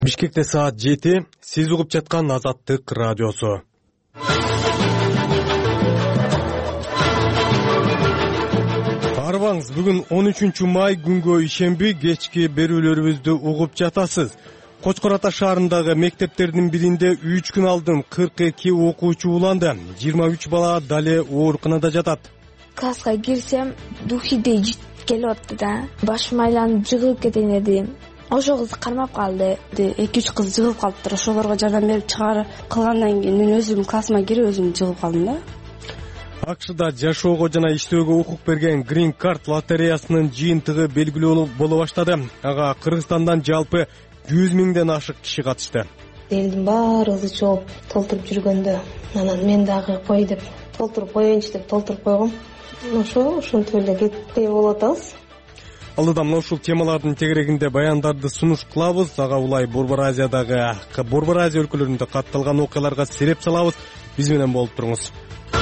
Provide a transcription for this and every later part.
Бишкекте саат 7. Сиз угуп жаткан Азаттык радиосу. Арбаңыз, бүгүн 13 май күнгө ишемби кечки берүүлөрүбүздү угуп жатасыз. Кочкор Ата шаарындагы мектептердин биринде 3 күн алдын 42 окуучу уланды. 23 бала дале ооруканада жатат. Класска кирсем, духидей келип атты да. Башым айланып жыгылып кетейин дедим. Ошо кыз кармап калды. 2-3 кыз жыгылып калыптыр. Ошолорго жардам берип чыгарып кылгандан кийин мен өзүм классыма кирип өзүм жыгылып калдым да. АКШда жашоого жана иштөөгө укук берген Green Card лотереясынын жыйынтыгы белгилүү боло баштады. Ага Кыргызстандан жалпы 100 миңден ашык киши катышты. Элдин баары чогуп толтуруп жүргөндө, анан мен дагы кой деп толтуруп коеюнчу деп толтуруп койгом. Ошентип эле кетпей болуп атабыз. Алдыда мына ушул темалардын тегерегинде баяндарды сунуш кылабыз. Ага улай Борбор Азия өлкөлөрүндө катталган окуяларга сереп салабыз. Биз менен болуп туруңуз.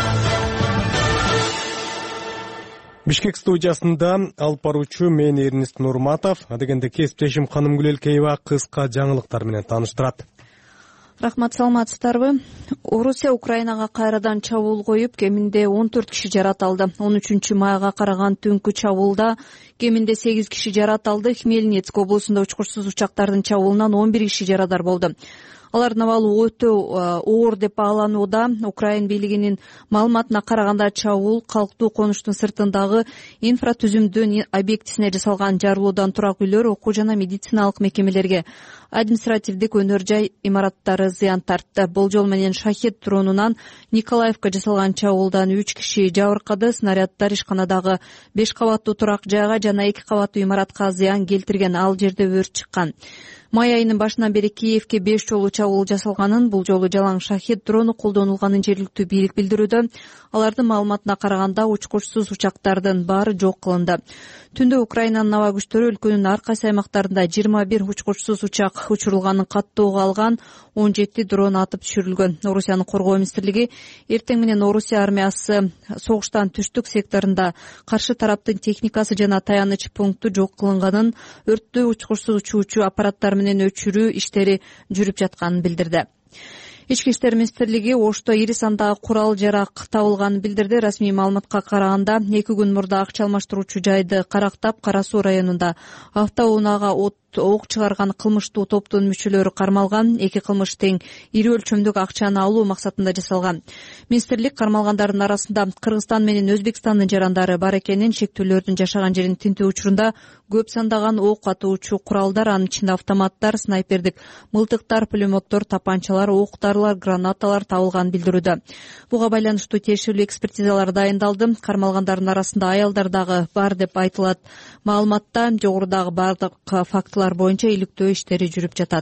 Бишкек студиясында алып баруучу мен Эрнест Нурматов, адегенде кесиптешим Канымгүл Элкеева кыска жаңылыктар менен тааныштырат. Рахмат, саламатсыздарбы? Орусия Украинага кайрадан чабуул коюп, кеминде 14 киши жарат алды. 13 майга караган түнкү чабуулда кеминде 8 киши жарат алды. Хмельницк облусунда учкучсуз учактардын чабуулунан 11 киши жарадар болду. Алардын абалы өтө оор деп бааланууда. Украин бийлигинин маалыматына караганда чабуул калктуу конуштун сыртындагы инфратүзүмдүн объектисине жасалган жарылуудан турак үйлөр, окуу жана медициналык мекемелерге, административдик өнөр жай имараттары зыян тартты. Болжол менен Шахед дронунан Николаевка жасалган чабуулдан 3 киши жабыркады. Снаряддар ишканадагы 5 кабаттуу турак жайга жана 2 кабаттуу имаратка зыян келтирген. Ал жерде өрт чыккан. Май айынын башынан бери Киевке 5 жолу чабуул жасалганын, бул жолу жалаң Шахед дрону колдонулганын жергиликтүү бийлик билдирүүдө. Алардын маалыматына караганда учкучсуз учактардын баары жок кылынды. Түндө Украинанын аба күчтөрү өлкөнүн ар кайсы аймактарында 21 учкучсуз учак учурулганын каттоого алган, 17 дрон атып түшүрүлгөн. Орусиянын коргоо министрлиги эртең менен Орусия армиясы согуштан түштүк секторунда каршы тараптын техникасы жана таяныч пункту жок кылынганын, өрттү учкучсуз учуучу аппараттар менен өчүрүү иштери жүрүп жатканын билдирди. Ички иштер министрлиги Ошто ири сандагы курал жарак табылганын билдирди. Расмий маалыматка караганда 2 күн мурда акча алмаштыруучу жайды карактап, Кара Суу районунда автоунаага ок чыгарган кылмыштуу топтун мүчөлөрү кармалган. 2 кылмыш тең ири өлчөмдүк акчаны алуу максатында жасалган. Министрлик кармалгандардын арасында Кыргызстан менен Өзбекстандын жарандары бар экенин, шектүүлөрдүн жашаган жерин тинтүү учурунда көп сандаган ок атуучу куралдар, анын ичинде автоматтар, снайпердик мылтыктар, пулеметтор, тапанчалар, октарлар, гранаталар табылганын билдирүүдө. Буга байланыштуу тиешелүү экспертизалар дайындалды. Кармалгандардын арасында аялдар дагы бар деп айтылат. Маалыматта жогорудагы бардык фактылар боюнча иликтөө иштери жүрүп жатат.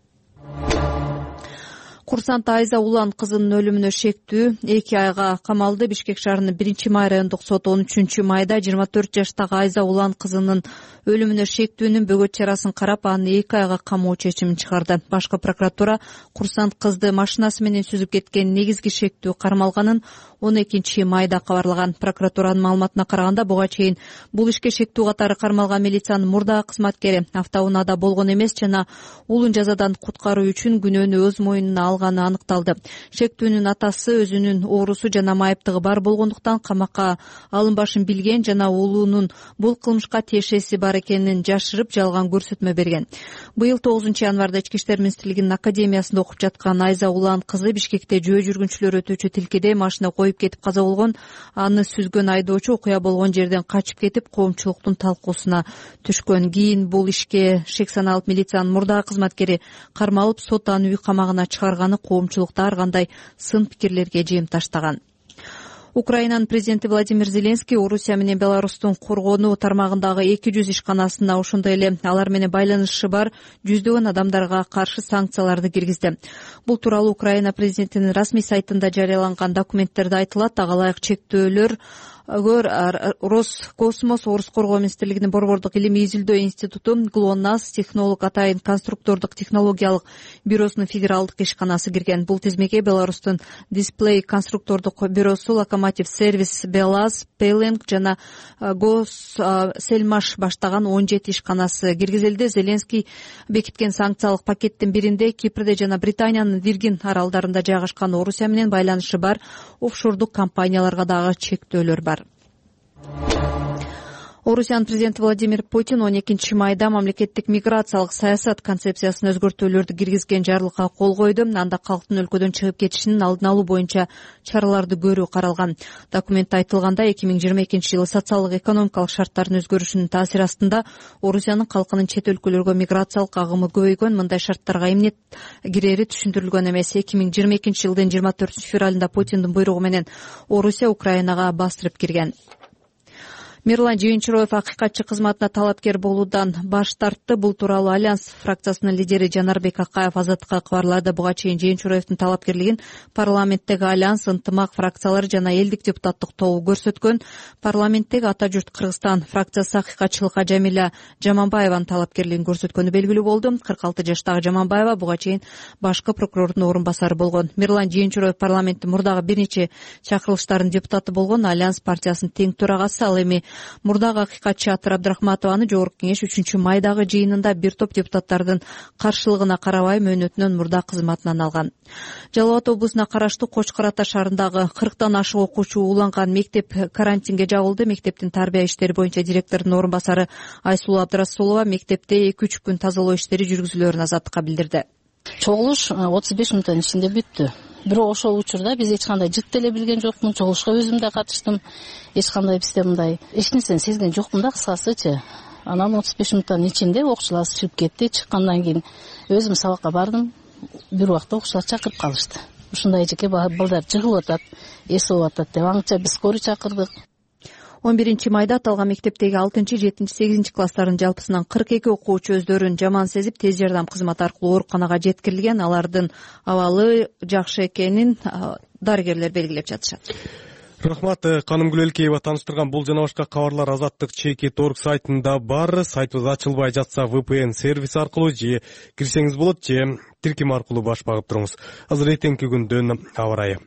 Курсант Айза Улан кызынын өлүмүнө шектүү 2 айга камалды. Бишкек шаарынын 1-май райондук соту 13 майда 24 жаштагы Айза Улан кызынын өлүмүнө шектүүнүн бөгөт чарасын карап, аны 2 айга камоо чечимин чыгарды. Башкы прокуратура курсант кызды машинасы менен сүзүп кеткен негизги шектүү кармалганын 12 майда кабарлаган. Прокуратуранын маалыматына караганда, буга чейин бул ишке шектүү катары кармалган милициянын мурдагы кызматкери автоунаада болгон эмес жана улун жазадан куткаруу үчүн күнөөнү өз мойнуна алганы аныкталды. Шектүүнүн атасы өзүнүн оорусу жана майыптыгы бар болгондуктан камакка алынбашын билген жана уулунун бул кылмышка тиешеси бар экенин жашырып, жалган көрсөтмө берген. Быйыл 9 январда Ички иштер министрлигинин академиясында окуп жаткан Айза Улан кызы Бишкекте жөө жүргүнчүлөр өтүүчү тилкеде машина коюп кетип каза болгон. Аны сүзгөн айдоочу окуя болгон жерден качып кетип, коомчулуктун талкуусуна түшкөн. Кийин бул ишке шек саналып милициянын мурдагы кызматкери кармалып, сот аны үй камагына чыгарганы коомчулукта ар кандай сын пикирлерге жем таштаган. Украинанын президенти Владимир Зеленский Орусия менен Беларустун коргонуу тармагындагы 200 ишканасына, ошондой эле алар менен байланышы бар жүздөгөн адамдарга каршы санкцияларды киргизди. Бул тууралуу Украина президентинин расмий сайтында жарыяланган документтерде айтылат. Ага ылайык чектөөлөр Роскосмос, Орус коргоо министрлигинин борбордук илимий изилдөө институту, ГЛОНАСС, технолог атайын конструктордук технологиялык бюросунун федералдык ишканасы кирген. Бул тизмеге Беларустун Дисплей конструктордук бюросу, Локомотив сервис, Белаз, Пеленг жана Госсельмаш баштаган 17 ишканасы киргизилди. Зеленский бекиткен санкциялык пакеттин биринде Кипрде жана Британиянын Виргин аралдарында жайгашкан Орусия менен байланышы бар офшордук компанияларга дагы чектөөлөр бар. Орусиянын президенти Владимир Путин 12 майда мамлекеттик миграциялык саясат концепциясына өзгөртүүлөрдү киргизген жарлыкка кол койду. Анда калктын өлкөдөн чыгып кетишинин алдын алуу боюнча чараларды көрүү каралган. Документте айтылгандай, 2022 жылы социалдык экономикалык шарттардын өзгөрүшүнүн таасири астында Орусиянын калкынын чет өлкөлөргө миграциялык агымы көбөйгөн. Мындай шарттарга эмне кирери түшүндүрүлгөн эмес. 2022 жылдын 24 февралында Путиндин буйругу менен Орусия Украинага бастырып кирген. Мирлан Жыйынчуроев акыйкатчы кызматына талапкер болуудан баш тартты. Бул тууралуу Альянс фракциясынын лидери Жанарбек Акаев Азаттыкка кабарлады. Буга чейин Жыйынчуроевдин талапкерлигин парламенттеги Альянс, ынтымак фракциялары жана элдик депутаттык тобу көрсөткөн. Парламенттеги Ата журт Кыргызстан фракциясы акыйкатчылыкка Жамиля Жаманбаеванын талапкерлигин көрсөткөнү белгилүү болду. 46 жаштагы Жаманбаева буга чейин башкы прокурордун орун басары болгон. Мирлан Жыйынчуроев парламенттин мурдагы бир нече чакырылыштарынын депутаты болгон. Альянс партиясынын тең төрагасы. Ал эми мурдагы акыйкатчы Атыр Абдрахматованы Жогорку кеңеш 3-майдагы жыйынында бир топ депутаттардын каршылыгына карабай мөөнөтүнөн мурда кызматынан алган. Жалал Абад облусуна караштуу Кочкор Ата шаарындагы 40тан ашык окуучу ууланган мектеп карантинге жабылды. Мектептин тарбия иштери боюнча директордун орун басары Айсулуу Абдрасулова мектепте 2-3 күн тазалоо иштери жүргүзүлөөрүн Азаттыкка билдирди. Чогулуш 35 мүнөттүн ичинде бүттү. Бирок ошол учурда биз эч кандай жыктеле билген жокмун. Чогулушка өзүм да катыштым. Эч кандай бизде мындай эч нерсени сезген жокмун да, кыскасычы. Анан 35 мүнөттүн ичинде окуучулар чыгып кетти. Чыккандан кийин өзүм сабакка бардым. Бир убакта окуучулар чакырып калышты. Ушундай эжеке балдар жыгылып атат, эс болуп атат деп аңча биз скорый чакырдык. 11 майда аталган мектептеги 6, 7, 8 класстардын жалпысынан 42 окуучу өздөрүн жаман сезип тез жардам кызматы аркылуу ооруканага жеткирилген. Алардын абалы жакшы экенин дарыгерлер белгилеп жатышат. Рахмат, Канымгүл Элкеева тааныштырган бул жана башка кабарлар Азаттык ЧК.org сайтында бар. Сайтыбыз ачылбай жатса VPN сервис аркылуу же кирсеңиз болот, же тиркем аркылуу баш багып туруңуз. Азыр эртеңки күндүн аба ырайы.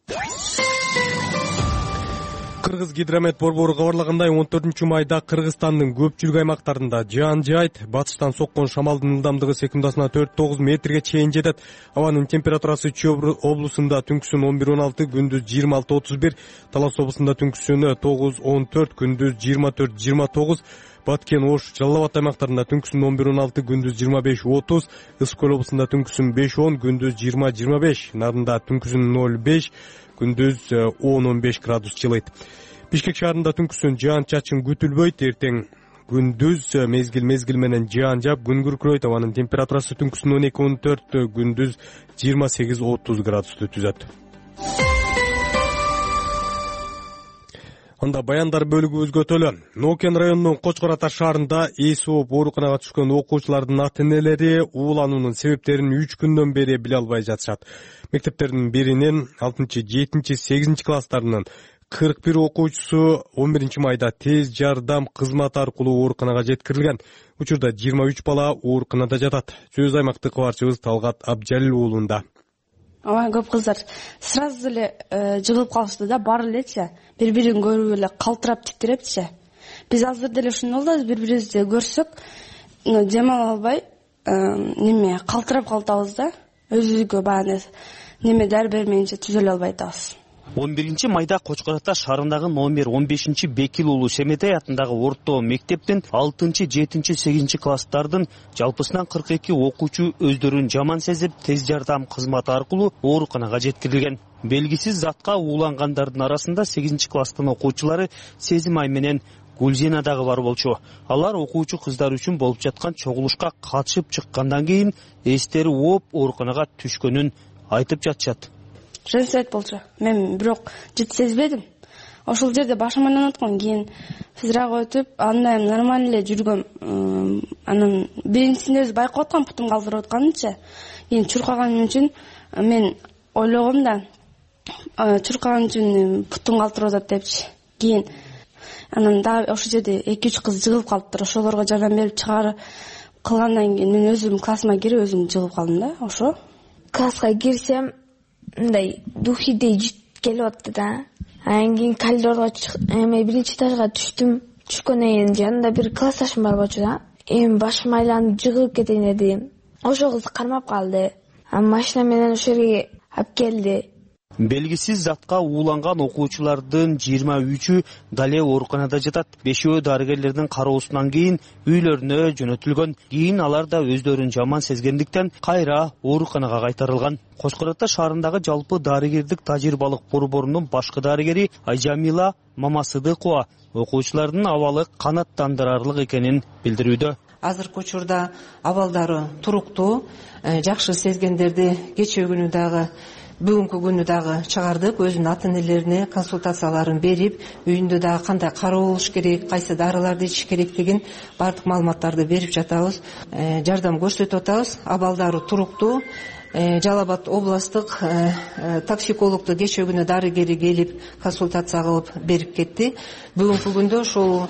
Кыргыз гидромет борбору кабарлагандай, 14 майда Кыргызстандын көпчүлүк аймактарында жаан жаайт. Батыштан соккон шамалдын ылдамдыгы секундасына 4-9 метрге чейин жетет. Абанын температурасы Чүй облусунда түнкүсүн 11-16, күндүз 26-31, Талас облусунда түнкүсүн 9-14, күндүз 24-29, Баткен, Ош, Жалал Абад аймактарында түнкүсүн 11-16, күндүз 25-30, Ысык көл облусунда түнкүсүн 5-10, күндүз 20-25, Нарында түнкүсүн 0-5, күндүз 10-15 градус жылыйт. Бишкек шаарында түнкүсүн жаан чачын күтүлбөйт. Эртең күндүз мезгил менен жаан жаап, күн күркүрөйт. Абанын температурасы түнкүсүн 12-14, күндүз 28-30 градусту түзөт. Анда баяндар бөлүгү өзгөтөлө. Нокен районунун Кочкор Ата шаарында эси ооп ооруканага түшкөн окуучулардын ата-энелери уулануунун себептерин 3 күндөн бери биле албай жатышат. Мектептердин биринин 6, 7, 8 класстарынын 41 окуучусу 11 майда тез жардам кызматы аркылуу ооруканага жеткирилген. Учурда 23 бала ооруканада жатат. Сөз аймактык кабарчыбыз Талгат Абжалил уулунда. Көп кыздар сразу эле жыгылып калышты да, баары элечи бири-бирин көрүп эле калтырап тиктирептчи. Биз азыр деле ушундай болду, бири-бирибизди көрсөк, дем ала албай калтырап калатабыз да. Өзүбүзгө баягы дары бермейинче түзөлө албай атабыз. 11 майда Кочкор Ата шаарындагы номер 15 Бекил уулу Шеметай атындагы орто мектептен 6, 7, 8 класстардын жалпысынан 42 окуучу өздөрүн жаман сезип тез жардам кызматы аркылуу ооруканага жеткирилген. Белгисиз затка уулангандардын арасында 8 класстын окуучулары Сезимай менен Гүлзина дагы бар болчу. Алар окуучу кыздар үчүн болуп жаткан чогулушка катышып чыккандан кийин эстери ооп ооруканага түшкөнүн айтып жатышат. Женсайт болчу. Мен бирок жыт сезбедим. Ошол жерде башым айланып аткан, кийин тезирээк өтүп, андай нормаль эле жүргөм. Анан биринчисинде өз байкап аткан, путум калтырып атканынчы. Кийин чуркаганым үчүн мен ойлогом да, чуркаган үчүн путум калтырып атат депчи. кийин анан дагы ошол жерде 2-3 кыз жыгылып калыптыр. Ошолорго жардам берип чыгарып кылгандан кийин мен өзүм классыма кирип өзүм жыгылып калдым да. Ошо класска кирсем мындай духидей келип атты да. Анан кийин коридорго биринчи этажга түштүм. Түшкөндөн кийин жанымда бир классташым бар болчу да. Эми башым айланып жыгылып кетейин дедим. Ошол кыз кармап калды. Машина менен ошол жерге алып келди. Белгисиз затка ууланган окуучулардын 23-ü дале ооруканада жатат. 5-өө дарыгерлердин кароосунан кийин үйлөрүнө жөнөтүлгөн. Кийин алар да өздөрүн жаман сезгендиктен кайра ооруканага кайтарылган. Кочкор Ата шаарындагы жалпы дарыгердик тажрыйбалык борборунун башкы дарыгери Айжамила Мамасыдыкова окуучулардын абалы канааттандырарлык экенин билдирүүдө. Азыркы учурда абалдары туруктуу, жакшы сезгендерди кечээ күнү дагы бүгүнкү күнү дагы чыгардык. Өзүнүн ата энелерине консультацияларын берип, үйүндө дагы кандай кароо болуш керек, кайсы дарыларды ичиш керек деген бардык маалыматтарды берип жатабыз. Жардам көрсөтүп атабыз. Абалдары туруктуу. Жалал Абад областтык токсикологду кечээ күнү дарыгери келип консультация кылып берип кетти. Бүгүнкү күндө ошол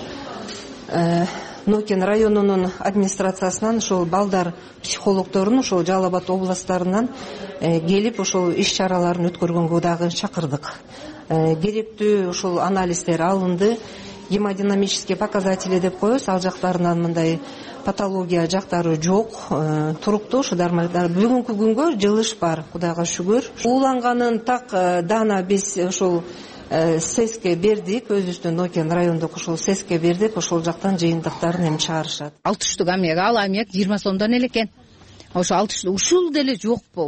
Нокен районунун администрациясынан ошол балдар психологдорун ошол Жалал Абад областарынан келип ошол иш чараларын өткөргөнгө дагы чакырдык. Керектүү ошол анализдер алынды. Гемодинамический показатели деп коебуз. Ал жактарынан мындай патология жактары жок, туруктуу. Ушудар бүгүнкү күнгө жылыш бар, Кудайга шүгүр. Ууланганын так дана биз ошол СЭСке бердик, өзүбүздүн Нокен райондук ошол СЭСке бердик, ошол жактан жыйынтыктарын эми чыгарышат. 6 түштүк аммиак, ал аммиак 20 сомдон элекен. Ошо 6 түштүк ушул деле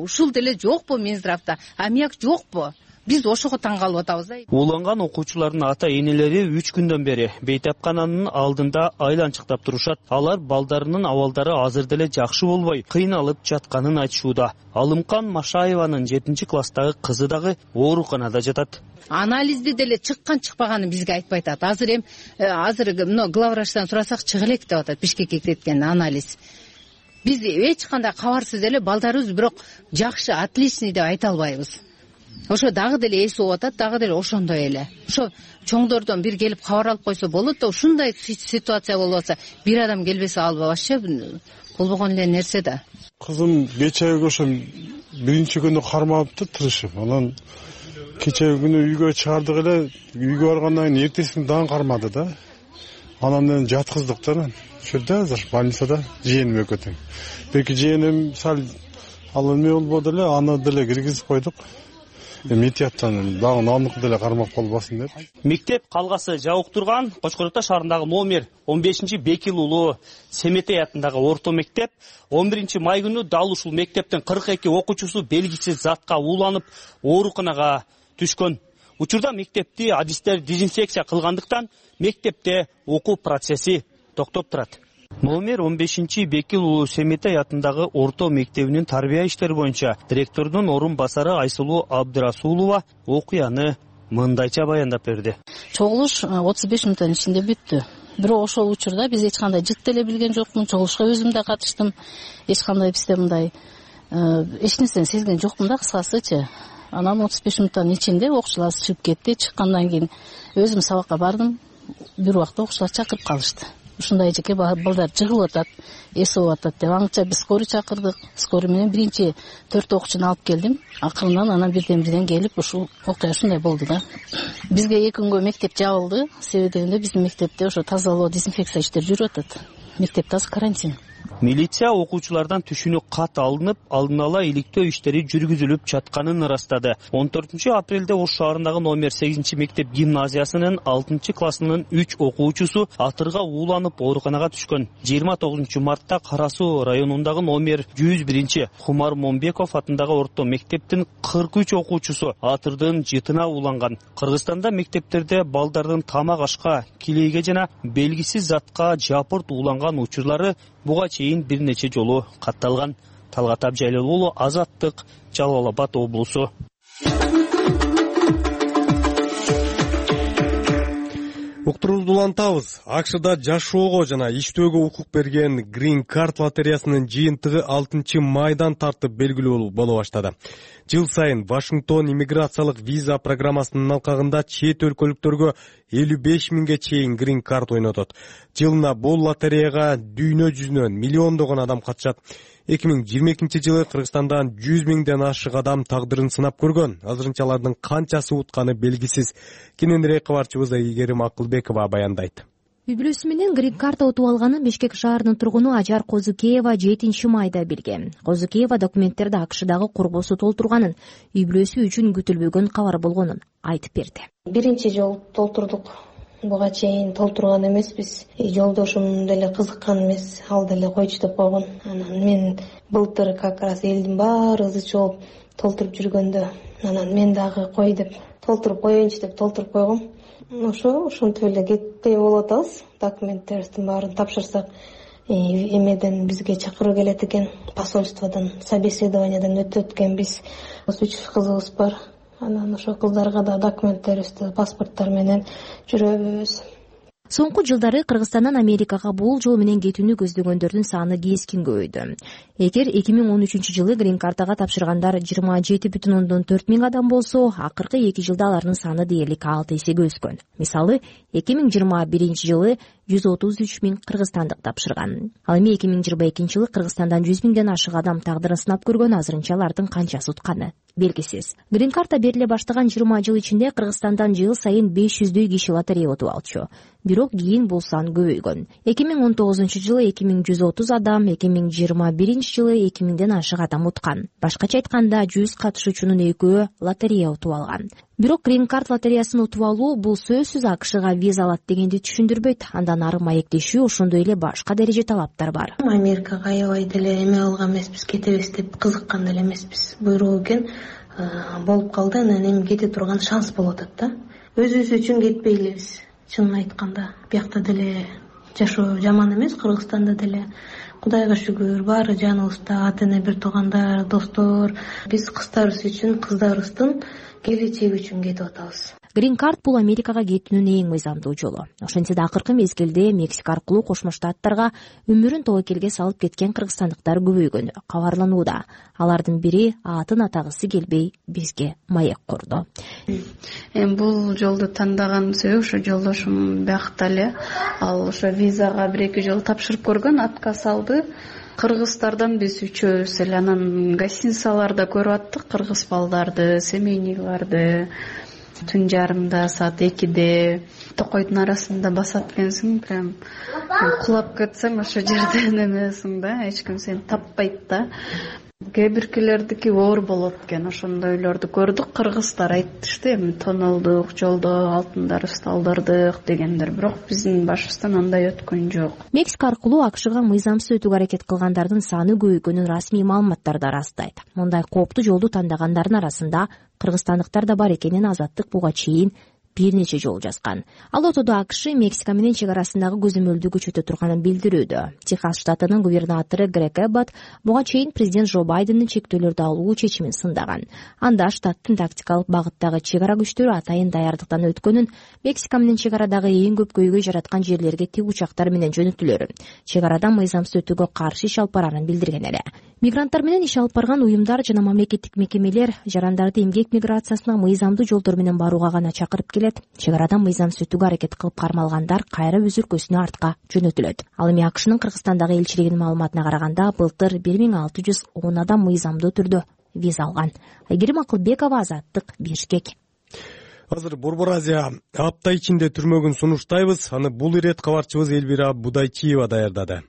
жокпу Минздравда? Аммиак жокпу? Биз ошого таң калып атабыз да. Ууланган окуучулардын ата-энелери 3 күндөн бери бейтапкананын алдында айланчыктап турушат. Алар балдарынын абалдары азыр деле жакшы болбой, кыйналып жатканын айтышууда. Алымкан Машаеванын 7-класстагы кызы дагы ооруканада жатат. Анализди деле чыккан-чыкпаганын бизге айтпай атат. Азыр главврачтан сурасак чыга элек деп атат, Бишкекке кеткен анализ. Биз эч кандай кабарсыз эле балдарыбыз бирок жакшы, отличный деп айта албайбыз. Ошо дагы деле эс болуп атат, дагы деле ошондой эле. Ошо чоңдордон бир келип кабар алып койсо болот да, ушундай ситуация болуп атса, бир адам келбесе ал вообще болбогон эле нерсе да. Кызым кечээ ошо биринчи күнү кармапты тырышып. Анан кечээ күнү үйгө чыгардык эле, үйгө баргандан кийин эртесин дагы кармады да. Анан жаткыздык да. Ошол азыр больницада жыйеним экөө тең. Беки жыйеним сал ал эме болбоду эле, аны деле киргизип койдук. Метияттан дагы аныкы деле кармап калбасын деп. Мектеп калгасы жабык турган Кочкор Ата шаарындагы номер 15-Бекил уулу Семетей атындагы орто мектеп 11 май күнү дал ушул мектептин 42 окуучусу белгисиз затка ууланып ооруканага түшкөн. Учурда мектепти адистер дезинфекция кылгандыктан мектепте окуу процесси токтоп турат. Номер 15-Бекил уулу Семетей атындагы орто мектебинин тарбия иштери боюнча директордун орун басары Айсулуу Абдырасулова окуяны мындайча баяндап берди. Чогулуш 35 мүнөттүн ичинде бүттү. Бирок ошол учурда биз эч кандай жык деле билген жокмун. Чогулушка өзүм да катыштым. Эч кандай бизде мындай эч нерсени сезген жокмун да, кыскасычы. Анан 35 мүнөттүн ичинде окуучулар чыгып кетти. Чыккандан кийин өзүм сабакка бардым. Бир убакта окуучулар чакырып калышты. Ушундай эжеке балдар жыгылып атат, эс болуп атат деп аңча биз скорый чакырдык. Скорый менен биринчи 4 окуучуну алып келдим. Акырынан анан бирден келип ушул окуя ушундай болду да. Бизге 2 күнгө мектеп жабылды. Себеби дегенде биздин мектепте ошо тазалоо, дезинфекция иштери жүрүп атат. Мектепте азыр карантин. Милиция окуучулардан түшүнүк кат алынып, алдын ала иликтөө иштери жүргүзүлүп жатканын ырастады. 14-апрелде Ош шаарындагы номер 8-мектеп гимназиясынын 6-классынын 3 окуучусу атырга ууланып ооруканага түшкөн. 29-мартта Кара Суу районундагы номер 101 Хумар Момбеков атындагы орто мектептин 43 окуучусу атырдын жытына ууланган. Кыргызстанда мектептерде балдардын тамак ашка, килейге жана белгисиз затка жапырт ууланган учурлары буга чейин бир нече жолу катталган. Талгат Абжайлуулу, Азаттык, Жалал Абад облусу. Уктуруубузду улантабыз. АКШда жашоого жана иштөөгө укук берген Green Card лотереясынын жыйынтыгы 6 майдан тартып белгилүү боло баштады. Жыл сайын Вашингтон иммиграциялык виза программасынын алкагында чет өлкөлүктөргө 55 миңге чейин Green Card ойнотот. Жылына бул лотереяга дүйнө жүзүнөн миллиондогон адам катышат. 2022 жылы Кыргызстандан 100 миңден ашык адам тагдырын сынап көргөн. Азырынча алардын канчасы утканы белгисиз. Кененирээк кабарчыбыз Ийгерим Акылбекова баяндайт. Үй бүлөсү менен Green Card утуп алганын Бишкек шаарынын тургуну Ажар Козукеева 7-майда билген. Козукеева документтерди АКШдагы курбосу толтурганын, үй бүлөсү үчүн күтүлбөгөн кабар болгонун айтып берди. Биринчи жолу толтурдук. Буга чейин толтурган эмеспиз. Жолдошум деле кызыккан эмес, ал деле койчу деп койгон. Анан мен былтыр как раз элдин баары ызы чогуп толтуруп жүргөндө, анан мен дагы кой деп толтуруп коеюнчу деп толтуруп койгом. Ошентип эле кетпей болуп атабыз. Документтерибиздин баарын тапшырсак, эмеден бизге чакыруу келет экен, посольстводон, собеседованиядан өтөт экенбиз. 3 кызыбыз бар. Анан ошо кыздарга да документтерибизди, паспорттор менен жүрөбүз. Соңку жылдары Кыргызстандан Америкага бул жол менен кетүүнү көздөгөндөрдүн саны кескен көбөйдү. Эгер 2013 жылы Green Card'га тапшыргандар 27,4 миң адам болсо, акыркы 2 жылда алардын саны дээрлик 6 эсеге өскөн. Мисалы, 2021 жылы 133 миң кыргызстандык тапшырган. Ал эми 2022 жылы Кыргызстандан 100 миңден ашык адам тагдырын сынап көргөн, азырынча алардын канчасы утканы белгисиз. Green Card бериле баштаган 20 жыл ичинде Кыргызстандан жыл сайын 500дөй киши лотерея утуп алчу. Бирок кийин бул сан көбөйгөн. 2019 жылы 2130 адам, 2021 жылы 2000ден ашык адам уткан. Башкача айтканда 100 катышуучунун 2-өө лотерея утуп алган. Бирок Green Card лотереясын утуп алуу бул сөзсүз АКШга виза алат дегенди түшүндүрбөйт. Андан ары маектешүү, ошондой эле башка дереже талаптар бар. Америкага аябай деле эме алган эмеспиз, кетебиз деп кызыккан деле эмеспиз. Буйругу экен болуп калды, анан эми кете турган шанс болуп атат да. Өзүбүз үчүн кетпей элебиз. Чынын айтканда, биякта деле жашоо жаман эмес, Кыргызстанда деле. Кудайга шүгүр, баары жаныбызда, ата-эне, бир туугандар, достор. Биз кыздарыбыз үчүн, кыздарыбыздын келечеги үчүн кетип атабыз. Green Card бул Америкага кетүүнүн эң мыйзамдуу жолу. Ошентсе да акыркы мезгилде Мексика аркылуу Кошмо Штаттарга өмүрүн тобокелге салып кеткен кыргызстандыктар көбөйгөнү кабарланууда. Алардын бири атын атагысы келбей бизге маек курду. Бул жолду тандаган себеп ошо жолдошум биякта эле ал ошо визага 1-2 жолу тапшырып көргөн, отказ алды. Кыргыздардан биз үчөөбүз эле анан гостиницаларда көрүп аттык кыргыз балдарды, семейнийларды. Түн жарымда, саат 2-де токойдун арасында басат экенсиң, прям кулап кетсең ошо жерден эмесиң да, эч ким сени таппайт да. Кээ биркилердики оор болот экен, ошондойлорду көрдүк. Кыргыздар айтышты, эми тонолдук, жолдо алтындарыбызды алдырдык дегендер, бирок биздин башыбыздан андай өткөн жок. Мексика аркылуу АКШга мыйзамсыз өтүүгө аракет кылгандардын саны көбөйгөнүн расмий маалыматтар да ырастайт. Мындай кооптуу жолду тандагандардын арасында кыргызстандыктар да бар экенин Азаттык буга чейин бир нече жолу жазган. Ал отодо АКШ Мексика менен чек арасындагы көзөмөлдү күчөтө турганын билдирүүдө. Техас штатынын губернатору Грег Эббот буга чейин президент Джо Байдендин чектөөлөрдү алуу чечимин сындаган. Анда штаттын тактикалык багыттагы чек ара күчтөрү атайын даярдыктан өткөнүн, Мексика менен чек арадагы эң көп көйгөй жараткан жерлерге тик учактар менен жөнөтүлөрүн, чек арадан мыйзамсыз өтүүгө каршы иш алып барарын билдирген эле. Мигранттар менен иш алып барган уюмдар жана мамлекеттик мекемелер жарандарды эмгек миграциясына мыйзамдуу жолдор менен барууга гана чакырып келет. Чек арадан мыйзамсыз өтүүгө аракет кылып кармалгандар кайра өз өлкөсүнө артка жөнөтүлөт. Ал эми АКШнын Кыргызстандагы элчилигинин маалыматына караганда, былтыр 1610 адам мыйзамдуу түрдө виза алган. Айгерим Акылбекова, Азаттык, Бишкек. Азыр Борбор Азия апта ичинде түрмөгүн сунуштайбыз. Аны бул ирет кабарчыбыз Элвира Будайчиева даярдады.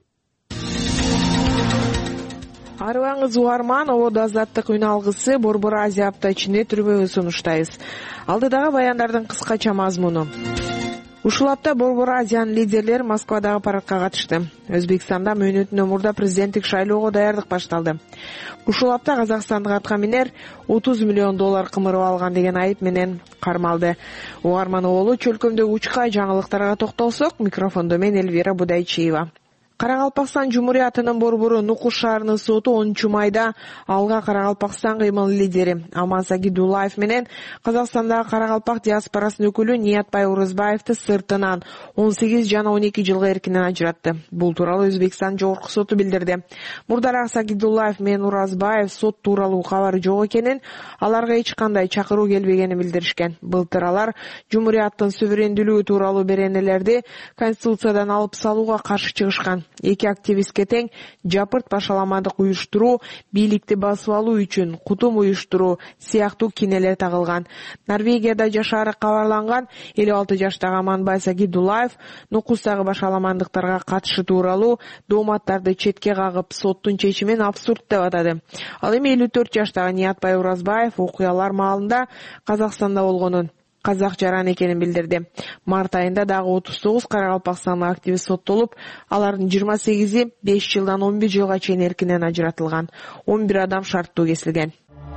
Арыбаңыз угарман, ободо Азаттык үн алгысы Борбор Азия апта ичинде түрмөгүн сунуштайбыз. Алдыдагы баяндардын кыскача мазмуну. Ушул апта Борбор Азиянын лидерлери Москвадагы парадка катышты. Өзбекстанда мөөнөтүнөн мурда президенттик шайлоого даярдык башталды. Ушул апта казакстандык аткаминер $30 миллион кымырып алган деген айып менен кармалды. Угарман оолу чөлкөмдөгү учка жаңылыктарга токтолсок, микрофондо мен Элвира Будайчиева. Каракалпакстан Жумуриятынын борбору Нукуш шаарынын соту 10-майда Алга Каракалпакстан кыймыл лидери Аман Сагидуллаев менен Казакстандагы Каракалпак диаспорасынын өкүлү Ниятбай Оразбаевди сыртынан 18 жана 12 жылга эркинен ажыратты. Бул тууралуу Өзбекстан жогорку соту билдирди. Мурдараак Сагидуллаев менен Оразбаев сот тууралуу кабары жок экенин, аларга эч кандай чакыруу келбегенин билдиришкен. Былтыр алар Жумурияттын суверендүүлүгү тууралуу беренелерди Конституциядан алып салууга каршы чыгышкан. Эки активистке тең жапырт башаламандык уюштуруу, бийликти басып алуу үчүн кутум уюштуруу сыяктуу кинелер тагылган. Норвегияда жашаары кабарланган 56 жаштагы Аманбай Сагидуллаев Нукустагы башаламандыктарга катышы тууралуу дооматтарды четке кагып, соттун чечимин абсурд деп атады. Ал эми 54 жаштагы Ниятбай Оразбаев окуялар маалында Казакстанда болгонун, казак жаран экенин билдирди. Март айында дагы 39 каракалпакстандык активист соттолуп, алардын 28-и 5 жылдан 11 жылга чейин эркинен ажыратылган. 11 адам шарттуу кесилген.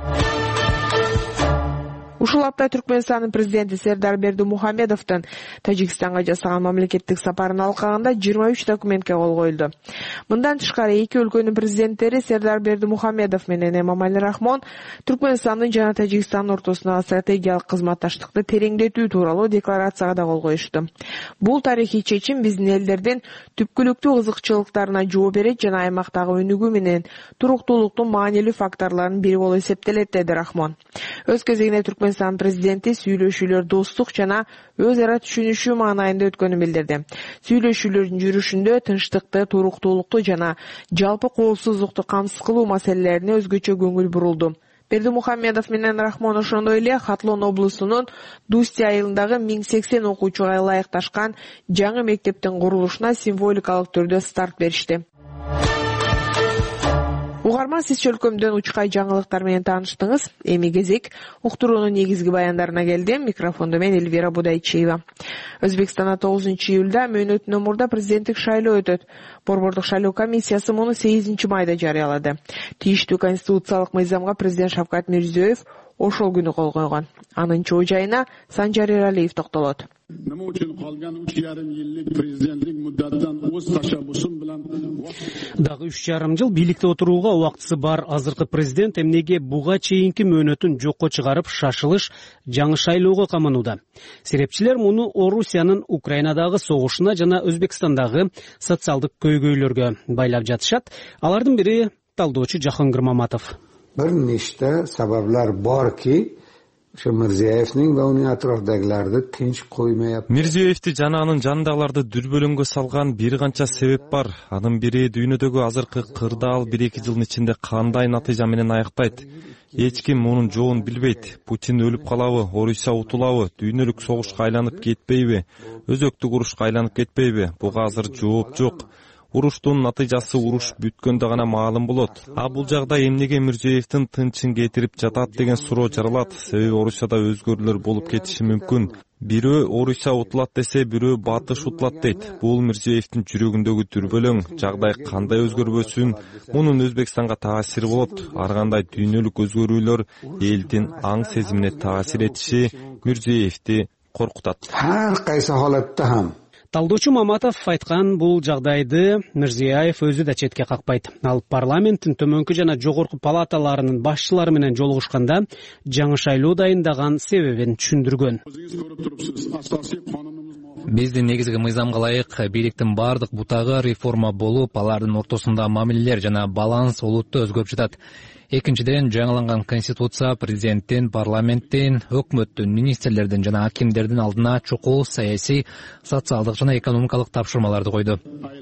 Ушул апта Түркмөнстандын президенти Сердар Бердимухамедовдун Тажикстанга жасаган мамлекеттик сапарын алкагында 23 документке кол коюлду. Мындан тышкары эки өлкөнүн президенттери Сердар Бердимухамедов менен Эмомали Рахмон Түркмөнстандын жана Тажикстандын ортосундагы стратегиялык кызматташтыкты тереңдетүү тууралуу декларацияга да кол коюшту. Бул тарыхый чечим биздин элдердин түпкүлүктүү кызыкчылыктарына жооп берет жана аймактагы өнүгүү менен туруктуулуктун маанилүү факторлорунун бири болуп эсептелет, деди Рахмон. Өз кезегинде Түркмөнстан президенти сүйлөшүүлөр достук жана өз ара түшүнүшүү маанайында өткөнүн билдирди. Сүйлөшүүлөрдүн жүрүшүндө тынчтыкты, туруктуулукту жана жалпы коопсуздукту камсыз кылуу маселелерине өзгөчө көңүл бурулду. Бердимухамедов менен Рахмон ошондой эле Хатлон облусунун Дусти айылындагы 1080 окуучуга ылайыкташкан жаңы мектептин курулушуна символикалык түрдө старт беришти. Угарма, сиз чөлкөмдөн учкай жаңылыктар менен тааныштыңыз. Эми кезек уктуруунун негизги баяндарына келди. Микрофондо мен Эльвира Будайчиева. Өзбекстанда 9-июлда мөөнөтүнөн мурда президенттик шайлоо өтөт. Борбордук шайлоо комиссиясы муну 8-майда жарыялады. Тийиштүү конституциялык мыйзамга президент Шавкат Мирзиёев ошол күнү кол койгон. Анын чоо жайына Санжар Эралиев токтолот. Nima uchun qolgan 3,5 yillik prezidentlik muddatidan o'z tashabbusim bilan дагы 3,5 жыл бийликте отурууга убактысы бар азыркы президент эмнеге буга чейинки мөөнөтүн жокко чыгарып шашылыш жаңы шайлоого каманууда. Серепчилер муну Орусиянын Украинадагы согушуна жана Өзбекстандагы социалдык көйгөйлөргө байлап жатышат. Алардын бири талдоочу Жахангир Маматов. Bir nechta sabablar borki, o'sha Mirziyoyevning va uning atrofidagilarni tinch qo'ymayapti. Mirziyoyevди жана анын жанындагыларды дүрбөлөңгө салган бир канча себеп бар. Анын бири дүйнөдөгү азыркы кырдаал 1-2 жылдын ичинде кандай натыйжа менен аяктайт. Эч ким мунун жоон билбейт. Путин өлүп калабы, Орусия утулабы, дүйнөлүк согушка айланып кетпейби, өзөктүк урушка айланып кетпейби? Буга азыр жооп жок. Уруштун натыйжасы уруш бүткөндө гана маалым болот. А бул жагдай эмнеге Мирзиёевдин тынчын кетирип жатат деген суроо жаралат. Себеби Орусияда өзгөрүүлөр болуп кетиши мүмкүн. Бирөө Орусия утулат десе, бирөө батыш утулат дейт. Бул Мирзиёевдин жүрөгүндөгү дүрбөлөң. Жагдай кандай өзгөрбөсүн, мунун Өзбекстанга таасири болот. Ар кандай дүйнөлүк өзгөрүүлөр элдин аң сезимине таасир этиши Мирзиёевди коркутат. Har qaysi holatda ham Талдоочу Маматов айткан бул жагдайды Мирзиёев өзү да четке какпайт. Ал парламенттин төмөнкү жана жогорку палаталарынын башчылары менен жолугушканда жаңы шайлоо дайындаган себебин түшүндүргөн. Биздин негизги мыйзамга ылайык бийликтин бардык бутагы реформа болуп, алардын ортосунда мамилелер жана баланс олутту өзгөрүп жатат. Экинчиден, жаңыланган конституция президенттин, парламенттин, өкмөттүн, министрлердин жана акимдердин алдына чукул саясий, социалдык жана экономикалык тапшырмаларды койду.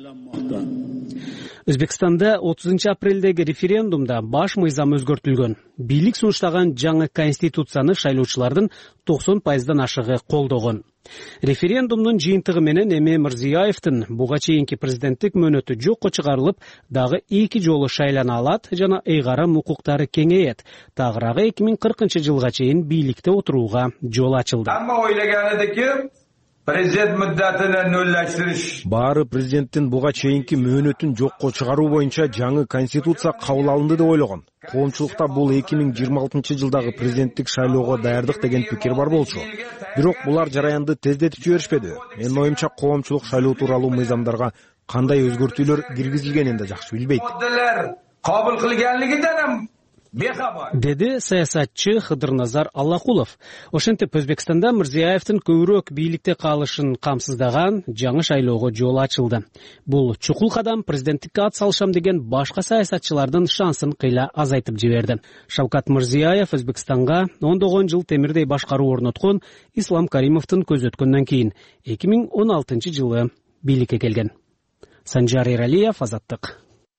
Өзбекстанда 30-апрелдеги референдумда баш мыйзам өзгөртүлгөн. Бийлик сунуштаган жаңы конституцияны шайлоочулардын 90%дан ашыгы колдогон. Референдумдун жыйынтыгы менен эми Мирзиёевдин буга чейинки президенттик мөөнөтү жокко чыгарылып, дагы 2 жолу шайлана алат жана ыйгарым укуктары кеңейет. Тагыраагы 2040-жылга чейин бийликте отурууга жол ачылды. Амма ойлогон эдики президент муддатын нөллөштүрүш. Баары президенттин буга чейинки мөөнөтүн жокко чыгаруу боюнча жаңы конституция кабыл алынды деп ойлогон. Коомчулукта бул 2026-жылдагы президенттик шайлоого даярдык деген пикир бар болчу. Бирок булар жараянды тездетип жиберишпеди. Менин оюмча коомчулук шайлоо тууралуу мыйзамдарга кандай өзгөртүүлөр киргизилгенин да жакшы билбейт кабыл кылганлыгыдан ham деди саясатчы Хыдырназар Аллакулов. Ошентип Өзбекстанда Мирзиёевдин көбүрөөк бийликте калышын камсыздаган жаңы шайлоого жол ачылды. Бул чукул кадам президенттикке ат салышам деген башка саясатчылардын шансын кыйла азайтып жиберди. Шавкат Мирзиёев Өзбекстанга ондогон жыл темирдей башкаруу орноткон Ислам Каримовдун көз өткөндөн кийин 2016-жылы бийликке келген. Санжар Эралиев, Азаттык.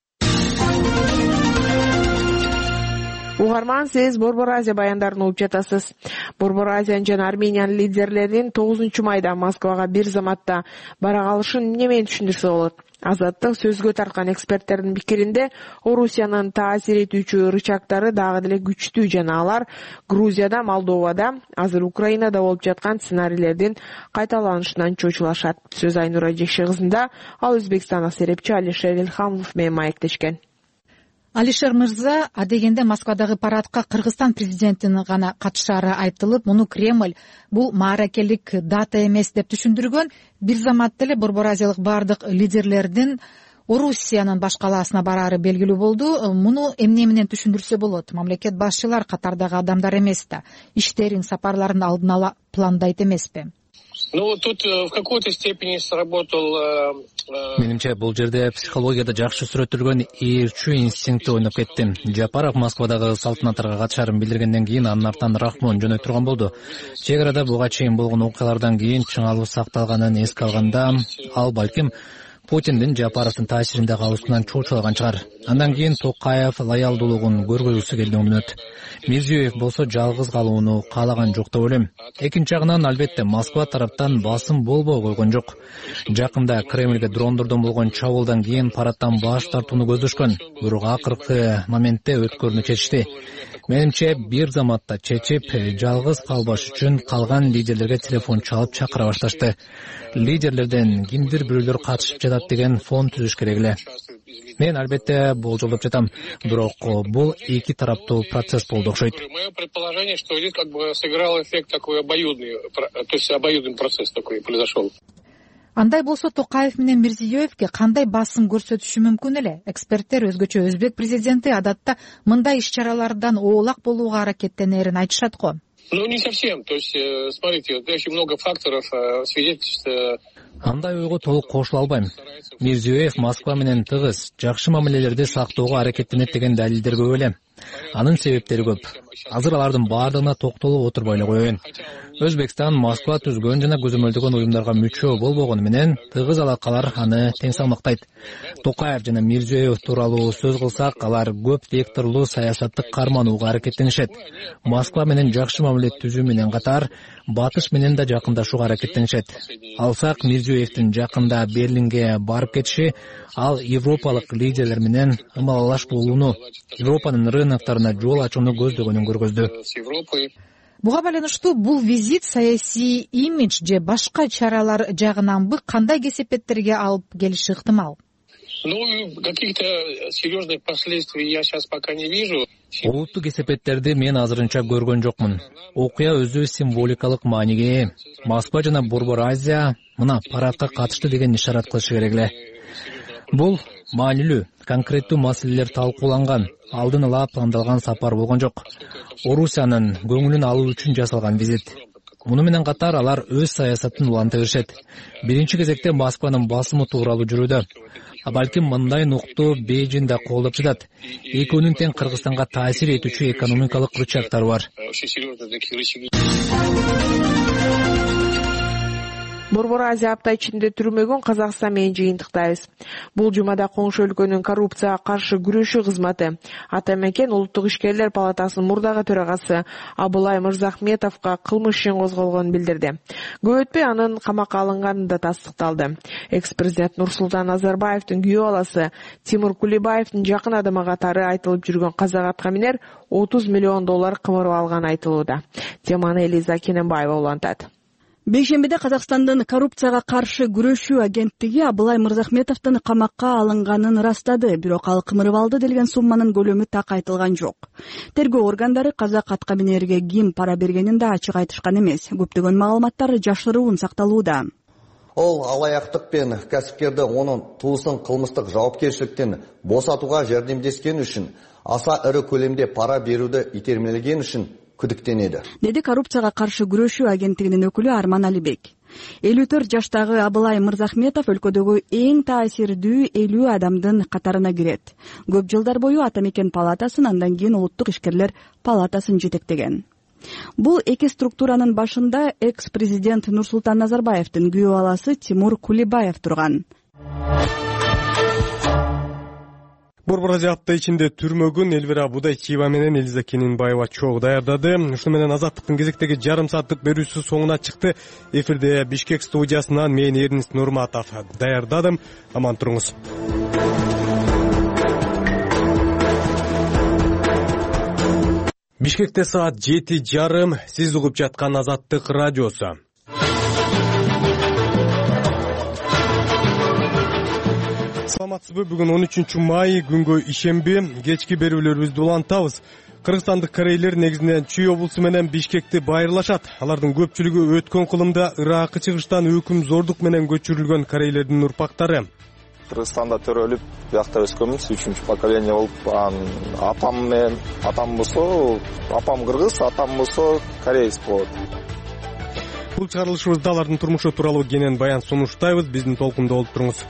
Угарман, сиз Борбор Азия баяндарын угуп жатасыз. Борбор Азиянын жана Армениянын лидерлеринин 9-майда Москвага бир заматта бара калышын эмне менен түшүндүрсө болот? Азаттык сөзгө тарткан эксперттердин пикиринде, Орусиянын таасир этүүчү рычагдары дагы деле күчтүү жана алар Грузияда, Молдовада, азыр Украинада болуп жаткан сценарийлердин кайталанышынан чочулашат. Сөз Айнура Жекши кызында, ал Өзбекстандык серепчи Алишер Илхамов менен маектешкен. Алишер мырза, адегенде Москвадагы парадка Кыргызстан президентинин гана катышаары айтылып, муну Кремль бул мааракелик дата эмес деп түшүндүргөн. Бир заматта эле Борбор Азиялык бардык лидерлердин Орусиянын баш калаасына бараары белгилүү болду. Муну эмне менен түшүндүрсө болот? Мамлекет башчылар катардагы адамдар эмес да, иштерин, сапарларын алдын ала пландайт эмеспи? Ну, тут в какой-то степени сработал... Менимче, бул жерде психологияда жакшы сүрөттөлгөн ээрчүү инстинкти ойноп кетти. Жапаров Москвадагы салтанаттарга катышарын билдиргенден кийин анын артынан Рахмон жөнөй турган болду. Чек арада буга чейин болгон окуялардан кийин чыңалуу сакталганын эске алганда, ал балким Путиндин Жапаровдун таасиринде калуусунан чочулаган чыгар. Андан кийин Токаев лоялдуулугун көргөзгүсү келди өмнөт. Мирзиёев болсо жалгыз калууну каалаган жок деп ойлойм. Экинчи жагынан албетте Москва тараптан басым болбой койгон жок. Жакында Кремльге дрондордон болгон чабуулдан кийин парадтан баш тартууну көздөшкөн. Бирок акыркы моментте өткөрүүнү чечти. Менимче, бир заматта чечип, жалгыз калбаш үчүн калган лидерлерге телефон чалып чакыра башташты. Лидерлерден кимдир бирөөлөр катышып жатат деген фон түзүш керек эле. Мен албетте болжолдоп жатам, бирок бул эки тараптуу процесс болду окшойт. Мое предположение, что здесь как бы сыграл эффект такой обоюдный, то есть обоюдный процесс такой произошел. Андай болсо Токаев менен Мирзиёевке кандай басым көрсөтүшү мүмкүн эле? Эксперттер өзгөчө өзбек президенти адатта мындай иш-чаралардан оолак болууга аракеттенерин айтышат го. Ну, не совсем. То есть, смотрите, очень много факторов свидетельствует. Андай ойго толук кошула албайм. Мирзиёев Москва менен тыгыз, жакшы мамилелерди сактоого аракеттенет деген далилдер көп эле. Анын себептери көп. Азыр алардын баардыгына токтолуп отурбай эле коеюн. Өзбекстан Москва түзгөн жана көзөмөлдөгөн уюмдарга мүчө болбогону менен тыгыз алакалар аны тең салмактайт. Токаев жана Мирзиёев тууралуу сөз кылсак, алар көп векторлуу саясатты карманууга аракеттенишет. Москва менен жакшы мамиле түзүү менен катар, батыш менен да жакындашууга аракеттенишет. Алсак Мирзиёевдин жакында Берлинге барып кетиши, ал европалык лидерлер менен ымалалаш болууну, Европанын рыноктарына жол ачууну көздөгөнүн көргөздү. Буга байланыштуу бул визит саясий имидж же башка чаралар жагынанбы кандай кесепеттерге алып келиши ыктымал? Ну, каких-то серьезных последствий я сейчас пока не вижу. Олуттуу кесепеттерди мен азырынча көргөн жокмун. Окуя өзү символикалык мааниге ээ. Москва жана Борбор Азия мына парадка катышты деген ишарат кылышы керек эле. Бул маанилүү, конкреттүү маселелер талкууланган, алдын ала пландалган сапар болгон жок. Орусиянын көңүлүн алуу үчүн жасалган визит. Муну менен катар алар өз саясатын уланта беришет. Биринчи кезекте Москванын басымы тууралуу жүрүүдө. Балким мындай нукту Бейжиң да колдоп жатат. Экөөнүн тең Кыргызстанга таасир этүүчү экономикалык рычагдары бар. Борбор Азия апта ичинде түрмөгөн Казакстан менен жыйынтыктайбыз. Бул жумада коңшу өлкөнүн коррупцияга каршы күрөшүү кызматы Атамекен улуттук ишкерлер палатасынын мурдагы төрагасы Абылай Мырзахметовго кылмыш ишин козголгонун билдирди. Көп өтпөй анын камакка алынганы да тастыкталды. Экс-президент Нурсултан Назарбаевдин күйөө баласы Тимур Кулебаевдин жакын адамы катары айтылып жүргөн казак аткаминер $30 миллион кымырып алганы айтылууда. Теманы Элиза Кененбаева улантат. Бейшембиде Казакстандын коррупцияга каршы күрөшүү агенттиги Абылай Мырзахметовдун камакка алынганын ырастады, бирок ал кымырып алды делген сумманын көлөмү так айтылган жок. Тергөө органдары казак аткаминерге ким пара бергенин да ачык айтышкан эмес. Көптөгөн маалыматтар жашыруун сакталууда. Ол алаяқтық пен кәсіпкерді оның туысын қылмыстық жауапкершіліктен босатуға жәрдемдескен үшін, аса ірі көлемде пара беруді итермелеген үшін күдіктенеді. Деди коррупцияга каршы күрөшүү агенттигинин өкүлү Арман Алибек. 54 жаштагы Абылай Мырзахметов өлкөдөгү эң таасирдүү 50 адамдын катарына кирет. Көп жылдар бою Атамекен палатасын, андан кийин Улуттук ишкерлер палатасын жетектеген. Бул эки структуранын башында экс-президент Нурсултан Назарбаевдин күйөө баласы Тимур Кулибаев турган. Борбор Азия апта ичинде түрмөгүн Элвира Будайчиева менен Элиза Кенинбаева чогуу даярдады. Ушуну менен Азаттыктын кезектеги жарым сааттык берүүсү соңуна чыкты. Эфирде Бишкек студиясынан мен Эрнис Нурматов даярдадым. Аман туруңуз. Бишкекте саат 7:30. Сиз угуп жаткан Азаттык радиосу. Саламатсызбы? Бүгүн 13 май күнгө ишемби. Кечки берүүлөрүбүздү улантабыз. Кыргызстандык корейлер негизинен Чүй облусу менен Бишкекти байырлашат. Алардын көпчүлүгү өткөн кылымда Иракы чыгыштан өкүм зордук менен көчүрүлгөн корейлердин урпактары. Кыргызстанда төрөлүп, биякта өскөнбүз, 3-чү поколение болуп, апам менен атам болсо, апам кыргыз, атам болсо кореец болот. Бул чыгарылышыбызда алардын турмушу тууралуу кенен баян сунуштайбыз. Биздин толкунда болуп туруңуз.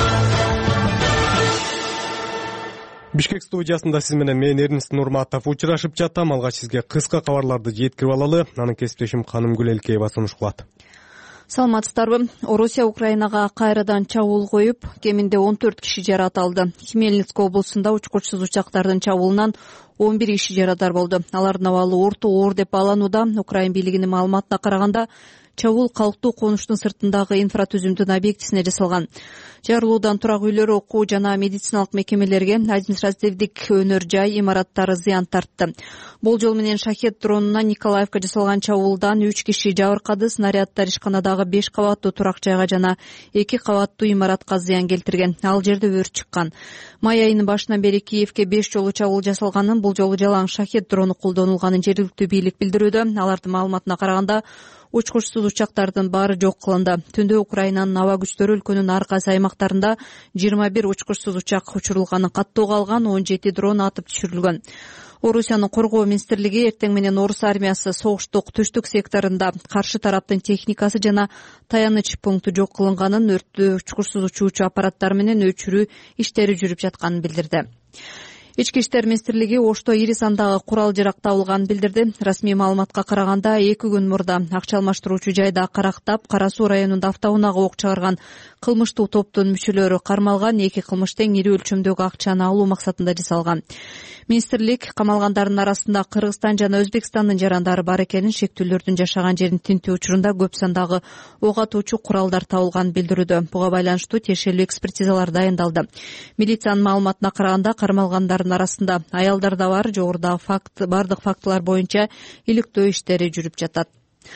Бишкек студиясында сиз менен мен Эрнис Нурматов учурашып жатам. Алгач сизге кыска кабарларды жеткирип алалы. Анын кесиптешим Канымгүл Элкеева сунуш кылат. Саламатсыздарбы? Орусия Украинага кайрадан чабуул коюп, кеминде 14 киши жарат алды. Хмельницк облусунда учкучсуз учактардын чабуулунан 11 киши жарадар болду. Алардын абалы орто оор деп бааланууда. Украин бийлигинин маалыматына караганда, чабуул калктуу конуштун сыртындагы инфратүзүмдүн объектисине жасалган. Жарылуудан турак үйлөр, окуу жана медициналык мекемелерге, административдик өнөр жай имараттары зыян тартты. Болжол менен шахет дронуна Николаевка жасалган чабуулдан 3 киши жабыркады. Снаряддар ишканадагы 5 кабаттуу турак жайга жана 2 кабаттуу имаратка зыян келтирген. Ал жерде өрт чыккан. Май айынын башынан бери Киевке 5 жолу чабуул жасалганын, бул жолу жалаң шахет дрону колдонулганын жергиликтүү бийлик билдирүүдө. Алардын маалыматына караганда, учкучсуз учактардын баары жок кылынды. Түндө Украинанын аба күчтөрү өлкөнүн ар кайсы аймактарында 21 учкучсуз учак учурулганын каттоого алган, 17 дрон атып түшүрүлгөн. Орусиянын коргоо министрлиги эртең менен орус армиясы согуштук түштүк секторунда каршы тараптын техникасы жана таяныч пункту жок кылынганын, өрттү учкучсуз учуучу аппараттар менен өчүрүү иштери жүрүп жатканын билдирди. Ички иштер министрлиги Ошто ири сандагы курал жарак табылганын билдирди. Расмий маалыматка караганда 2 күн мурда акча алмаштыруучу жайда карактап, Кара Суу районунда автоунага ок чыгарган кылмыштуу топтун мүчөлөрү кармалган. 2 кылмыш тең ири өлчөмдөгү акчаны алуу максатында жасалган. Министрлик камалгандардын арасында Кыргызстан жана Өзбекстандын жарандары бар экенин, шектүүлөрдүн жашаган жерин тинтүү учурунда көп сандагы ок атуучу куралдар табылганын билдирүүдө. Буга байланыштуу тиешелүү экспертизалар дайындалды. Милициянын маалыматына караганда кармалгандардын арасында аялдар да бар. Жогоруда бардык фактылар боюнча иликтөө иштери жүрүп жатат.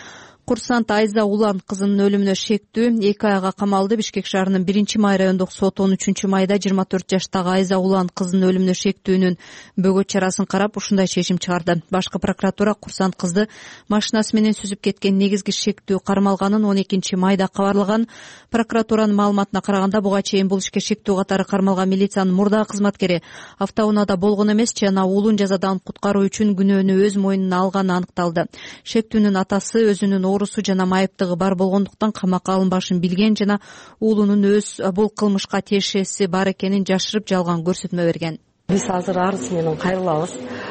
Курсант Айза Улан кызынын өлүмүнө шектүү 2 айга камалды. Бишкек шаарынын 1-май райондук соту 13-майда 24 жаштагы Айза Улан кызынын өлүмүнө шектүүнүн бөгөт чарасын карап ушундай чечим чыгарды. Башкы прокуратура Курсант кызды машинасы менен сүзүп кеткен негизги шектүү кармалганын 12-майда кабарлаган. Прокуратуранын маалыматына караганда, буга чейин бул ишке шектүү катары кармалган милициянын мурдагы кызматкери автоунаада болгон эмес, жана уулун жазадан куткаруу үчүн күнөөнү өз мойнуна алганы аныкталды. Шектүүнүн атасы өзүнүн оорусу жана майыптыгы бар болгондуктан камакка алынбашын билген жана уулунун өз бул кылмышка тиешеси бар экенин жашырып жалган көрсөтмө берген. Биз азыр арыз менен кайрылабыз.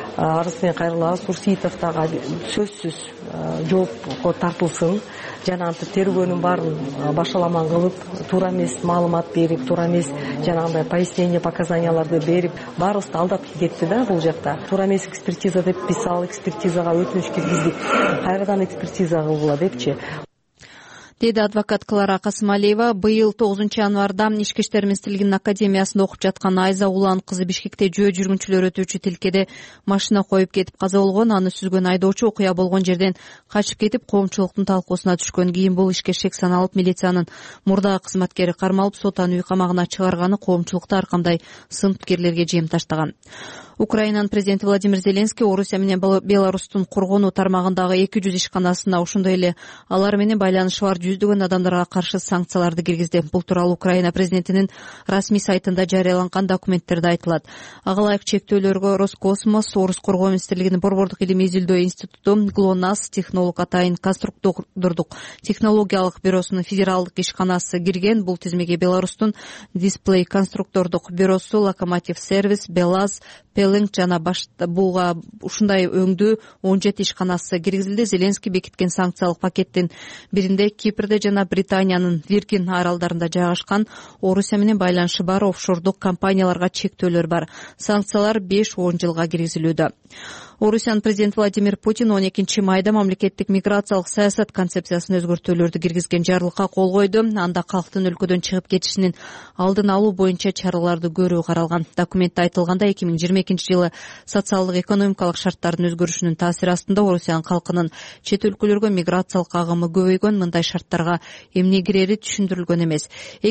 Урсиитов дагы сөзсүз жоопко тартылсын. Жана антип тергөөнүн баарын башаламан кылып, туура эмес маалымат берип, туура эмес жанагындай пояснение, показанияларды берип, баарыбызды алдап кетти да бул жакта. Туура эмес экспертиза деп биз ал экспертизага өтүнүч киргиздик. Кайрадан экспертиза кылгыла депчи. Деди адвокат Клара Касымалиева. Быйыл 9-январда Ички иштер министрлигинин академиясында окуп жаткан Айза Улан кызы Бишкекте жөө жүргүнчүлөр өтүүчү тилкеде машина коюп кетип каза болгон. Аны сүзгөн айдоочу окуя болгон жерден качып кетип, коомчулуктун талкуусуна түшкөн. Кийин бул ишке шек саналып, милициянын мурдагы кызматкери кармалып, сотан үй камагына чыгарганы коомчулукта ар кандай сын пикирлерге жем таштаган. Украинанын президенти Владимир Зеленский Орусия менен Беларустун коргонуу тармагындагы 200 ишканасына ошондой эле алар менен байланышы бар жүздөгөн адамдарга каршы санкцияларды киргизди. Бул тууралуу Украина президентинин расмий сайтында жарыяланган документтерде айтылат. Ага ылайык чектөөлөргө Роскосмос, Орус коргоо министрлигинин Борбордук илимий изилдөө институту, ГЛОНАСС, технолог атайын конструктордук технологиялык бюросунун федералдык ишканасы кирген. Бул тизмеге Беларустун Дисплей конструктордук бюросу, Локомотив сервис, Белаз, Пелинг жана буга ушундай өңдүү 17 ишканасы киргизилди. Зеленский бекиткен санкциялык пакеттин биринде Кипрде жана Британиянын Виргин аралдарында жайгашкан Орусия менен байланышы бар офшордук компанияларга чектөөлөр бар. Санкциялар 5-10 жылга киргизилүүдө. Орусиянын президенти Владимир Путин 12 майда мамлекеттик миграциялык саясат концепциясына өзгөртүүлөрдү киргизген жарлыкка кол койду. Анда калктын өлкөдөн чыгып кетишинин алдын алуу боюнча чараларды көрүү каралган. Документте айтылгандай 2022 жылы социалдык экономикалык шарттардын өзгөрүшүнүн таасири астында Орусиянын калкынын чет өлкөлөргө миграциялык агымы көбөйгөн. Мындай шарттарга эмне кирери түшүндүрүлгөн эмес.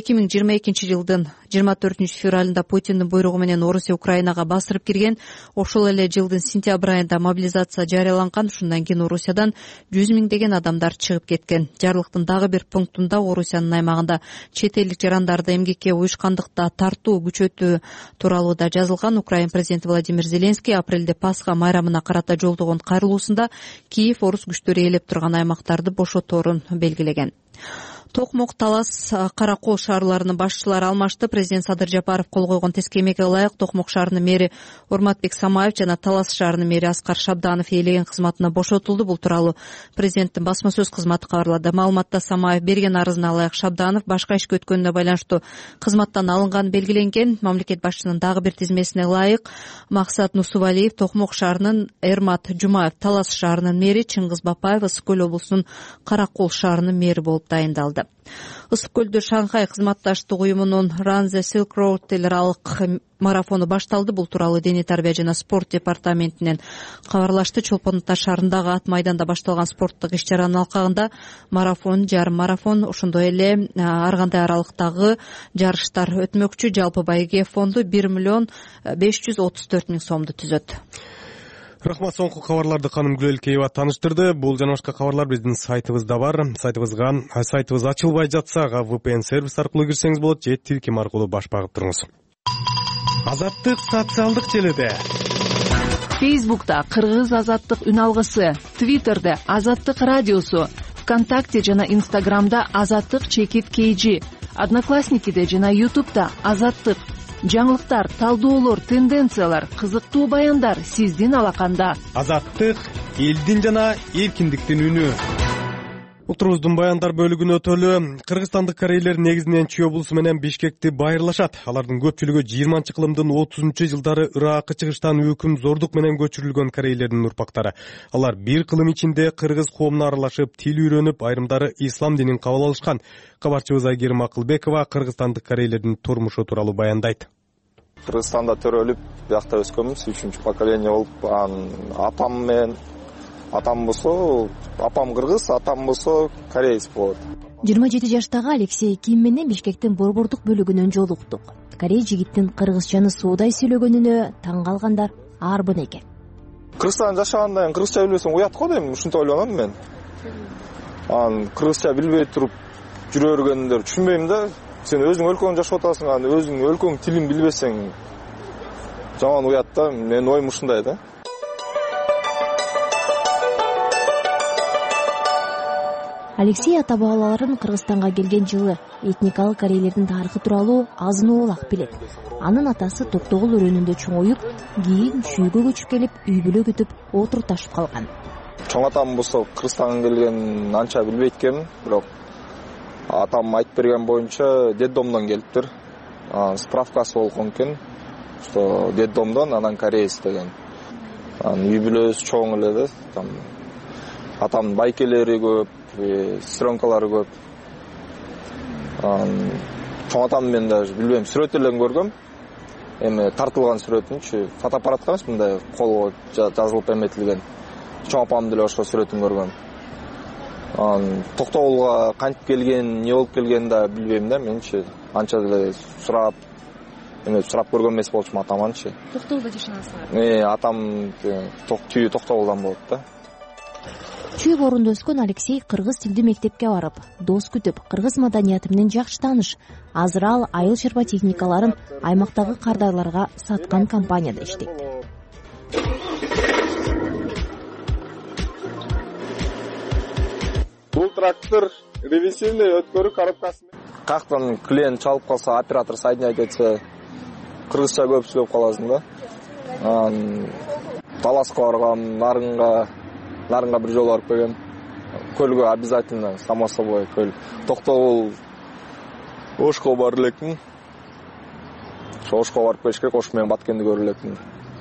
2022 жылдын 24 февралында Путиндин буйругу менен Орусия Украинага басырып кирген. Ошол эле жылдын сентябрь айында мобилизация жарыяланган. Ушундан кийин Орусиядан 100 миңдеген адамдар чыгып кеткен. Жарлыктын дагы бир пунктунда Орусиянын аймагында чет элдик жарандарды эмгекке уюшкандыкта тартуу күчөтүү тууралуу да жазылган. Украин президенти Владимир Зеленский апрелде Пасха майрамына карата жолдогон кайрылуусунда Киев орус күчтөрү ээлеп турган аймактарды бошоторун белгилеген. Токмок, Талас, Каракол шаарларынын башчылары алмашты. Президент Садыр Жапаров кол койгон тескемеге ылайык Токмок шаарынын мэри Орматбек Самаев жана Талас шаарынын мэри Аскар Шабданов ээлеген кызматына бошотулду. Бул тууралуу президенттин басма сөз кызматы кабарлады. Маалыматта Самаев берген арызына ылайык Шабданов башка ишке өткөнүнө байланыштуу кызматтан алынганы белгиленген. Мамлекет башчынын дагы бир тизмесине ылайык Максат Нусубалиев Токмок шаарынын, Эрмат Жумаев Талас шаарынын мэри, Чыңгыз Бапаев Ысык көл облусунун Каракол шаарынын мэри болуп дайындалды. Ысык көлдө Шанхай кызматташтык уюмунун Run the Silk Road эл аралык марафону башталды. Бул тууралуу Дене тарбия жана спорт департаментинен кабарлашты. Чолпон Ата шаарындагы ат майданда башталган спорттук иш-чаранын алкагында марафон, жарым марафон, ошондой эле ар кандай аралыктагы жарыштар өтмөкчү. Жалпы байге фонду 1,534,000 сомду түзөт. Рахмат, соңку кабарларды Ханым Гүлөлкеева тааныштырды. Бул жана башка кабарлар биздин сайтыбызда бар. Сайтыбыз ачылбай жатса, ага VPN сервис аркылуу кирсеңиз болот, же тилким аркылуу баш багып туруңуз. Азаттык социалдык желиде. Фейсбукта Кыргыз Азаттык үн алгысы, Твиттерде Азаттык радиосу, ВКонтакте жана Инстаграмда Азаттык чекит KG, Одноклассникиде жана Ютубта Азаттык. Жаңылыктар, талдоолор, тенденциялар, кызыктуу баяндар сиздин алаканда. Азаттык элдин жана эркиндиктин үнү. Утурубуздун баяндар бөлүгүнө өтөлү. Кыргызстандык корейлер негизинен Чүй облусу менен Бишкекти байырлашат. Алардын көпчүлүгү 20-кылымдын 30-жылдары Иракка чыгыштан өкүм зордук менен көчүрүлгөн корейлердин урпактары. Алар бир кылым ичинде кыргыз коомуна аралашып, тил үйрөнүп, айрымдары ислам динин кабыл алышкан. Кабарчыбыз Айгерим Акылбекова кыргызстандык корейлердин турмушу тууралуу баяндайт. Кыргызстанда төрөлүп, биякта өскөнбүз, 3-чү поколение болуп, атам болсо, апам кыргыз, атам болсо кореец болот. 27 жаштагы Алексей Ким менен Бишкектин борбордук бөлүгүнөн жолуктук. Корей жигиттин кыргызчаны суудай сүйлөгөнүнө таң калгандар арбын экен. Кыргызстанда жашагандан кийин кыргызча билбесең уят го дейм, ушинтип ойлоном мен. Кыргызча билбей туруп жүрө бергендер түшүнбөйм да. Сен өзүң өлкөңдө жашап атасың, өзүң өлкөң тилин билбесең жаман уят да. Менин оюм ушундай да. Алексей ата-бабаларын Кыргызстанга келген жылы этникалык корейлердин тарыхы тууралуу азын-оолак билет. Анын атасы Токтогул өрөөнүндө чоңоюп, кийин Чүйгө көчүп келип, үй бүлө күтүп отурташып калган. Чоң атам болсо Кыргызстанга келген анча билбейт экенмин, бирок атам айтып берген боюнча детдомдон келиптир. Справкасы болгон экен, что детдомдон, анан кореец деген. Үй бүлөсү чоң эле да. Атамдын байкелери көп, сестренкалары көп. Чоң атамды мен даже билбейм, сүрөт эле көргөм. Эми тартылган сүрөтүнчү, фотоаппаратка эмес, мындай колго жазылып эметилген. Чоң апамдын деле ошо сүрөтүн көргөм. Токтогулга кантип келген, эмне болуп келгенин да билбейм да, менчи анча деле сурап эме сурап көргөн эмес болчумун атаманчы. Токтогулда жашаган асыңар? Атам түйү Токтогулдан болот да. Чүй борунда өскөн Алексей кыргыз тилдүү мектепке барып, дос күтүп, кыргыз маданияты менен жакшы тааныш. Азыр ал айыл чарба техникаларын аймактагы кардарларга саткан компанияда иштейт. Бул трактор ревизийный өткөрүү коробкасы. Каяктан клиент чалып калса, оператор соединять этсе, кыргызча көп сүйлөп каласың да. Таласка баргам, нарынга бир жолу барып келгем. Көлгө обязательно, само собой, көл. Токтогул Ошко барып элекмин. Ошко барып келиш керек, Ош менен Баткенди көрүп элекмин.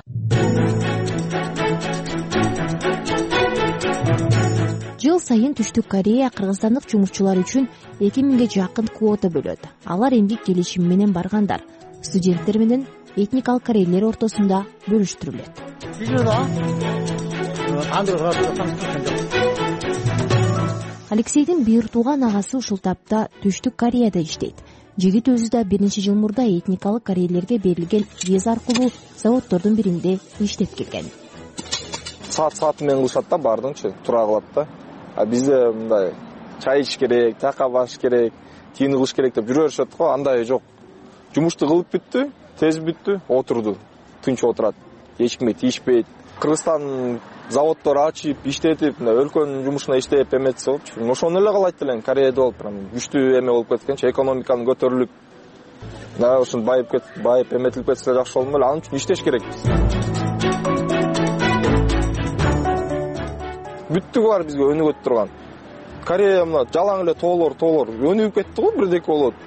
Жыл сайын Түштүк Корея кыргызстандык жумушчулар үчүн 2000ге жакын квота бөлөт. Алар эмгек келишими менен баргандар, студенттер менен этникалык корейлер ортосунда бөлүштүрүлөт. Алексейдин бир тууган агасы ушул тапта Түштүк Кореяда иштейт. Жигит өзү да 1-жыл мурда этникалык корейлерге берилген виза аркылуу заводдордун биринде иштеп келген. Саат менен кылышат да, бардыңчы, тура кылат да. Бизде мындай чай ич керек, така баш керек, тиин кылыш керек деп жүрө беришет го, андай жок. Жумушту кылып бүттү, тез бүттү, отурду, тынч отурат. Эч кимге тийишпейт. Кыргызстан заводдор ачып, иштетип, өлкөнүн жумушуна иштеп эметсе болчу. Ошону эле каалайт элем, Кореяда болуп, күчтүү эме болуп кеткенчи, экономиканын көтөрүлүп, ушун байып эметилип кетсе жакшы болмок эле. Анын үчүн иштеш керекпиз. Бүттүгү бар бизге өнүгөт турган. Корея мына жалаң эле тоолор өнүгүп кетти го, бирдеке болот.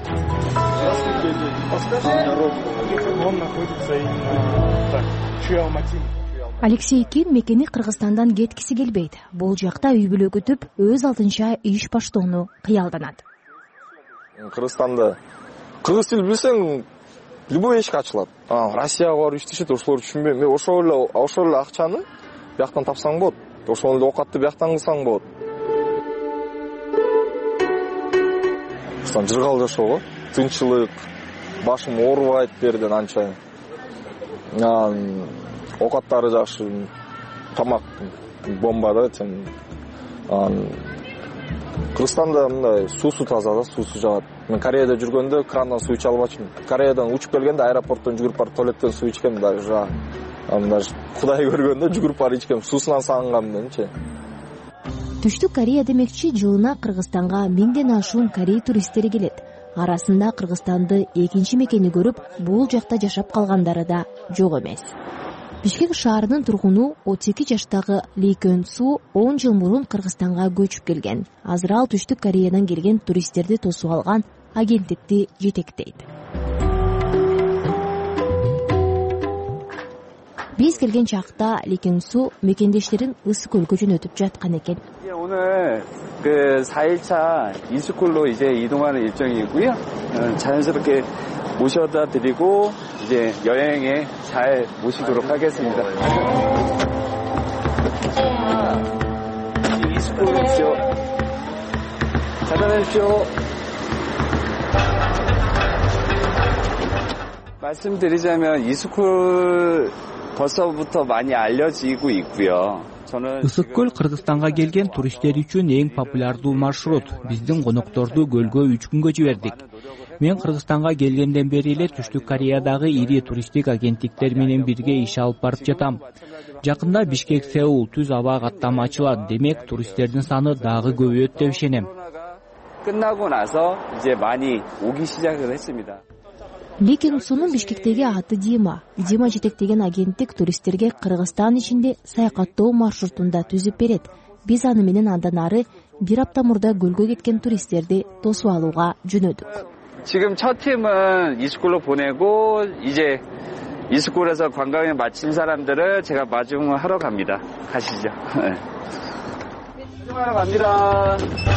Алексейдин мекени Кыргызстандан кеткиси келбейт. Бул жакта үй бүлө күтүп, өз алдынча иш баштоону кыялданат. Кыргызстанда кыргыз тил билсең, любой эшик ачылат. Россияга барып иштешет, ошолор түшүнбөйм. Мен ошол эле акчаны бияктан тапсаң болот. Ошол эле окатты бияктан кылсаң болот. Жыргал жашоо, тынччылык, башым оорубайт берден анча. Окаттары жакшы, тамак бомба да, сен. Кыргызстанда мындай суусу таза да, суусу жагат. Мен Кореяда жүргөндө крандан суу иче албачумун. Кореядан учуп келгенде аэропорттон жүгүрүп барып туалеттен суу ичкем, даже Кудай көргөндө жүгүрүп барып ичкем, суусунан сагынгам менчи. Түштүк Корея демекчи жылына Кыргызстанга 1000ден ашуун корей туристтери келет. Арасында Кыргызстанды экинчи мекени көрүп, бул жакта жашап калгандары да жок эмес. Бишкек шаарынын тургуну 32 жаштагы Ли Көн Су 10 жыл мурун Кыргызстанга көчүп келген. Азыр ал Түштүк Кореядан келген туристтерди тосуп алган агенттикти жетектейт. Биз келген чакта Ли Көн Су мекендештерин Ысык көлгө жөнөтүп жаткан экен. 오늘 4일차 이스쿨로 이제 이동하는 일정이고요. 자연스럽게 모셔다 드리고 이제 여행에 잘 모시도록 하겠습니다. 이스쿨 오십시오. 잘 다녀오십시오. 말씀드리자면 이스쿨 벌써부터 많이 알려지고 있고요. Ысык көл Кыргызстанга келген туристтер үчүн эң популярдуу маршрут. Биздин конокторду көлгө 3 күнгө жибердик. Мен Кыргызстанга келгенден бери эле Түштүк Кореядагы ири туристтик агенттиктер менен бирге иш алып барып жатам. Жакында Бишкек Сеул түз аба каттама ачылат. Демек туристтердин саны дагы көбөйөт деп ишенем. 끝나고 나서 이제 많이 오기 시작을 했습니다. Ли Көн Сунун Бишкектеги аты Дима. Дима жетектеген агенттик туристтерге Кыргызстан ичинде саякаттоо маршрутунда түзүп берет. Биз аны менен андан ары бир апта мурда көлгө кеткен туристтерди тосуп алууга жөнөдүк. 지금 첫 팀은 이스쿨로 보내고 이제 이스쿨에서 관광에 마친 사람들을 제가 마중을 하러 갑니다. 가시죠. 마중하러 갑니다.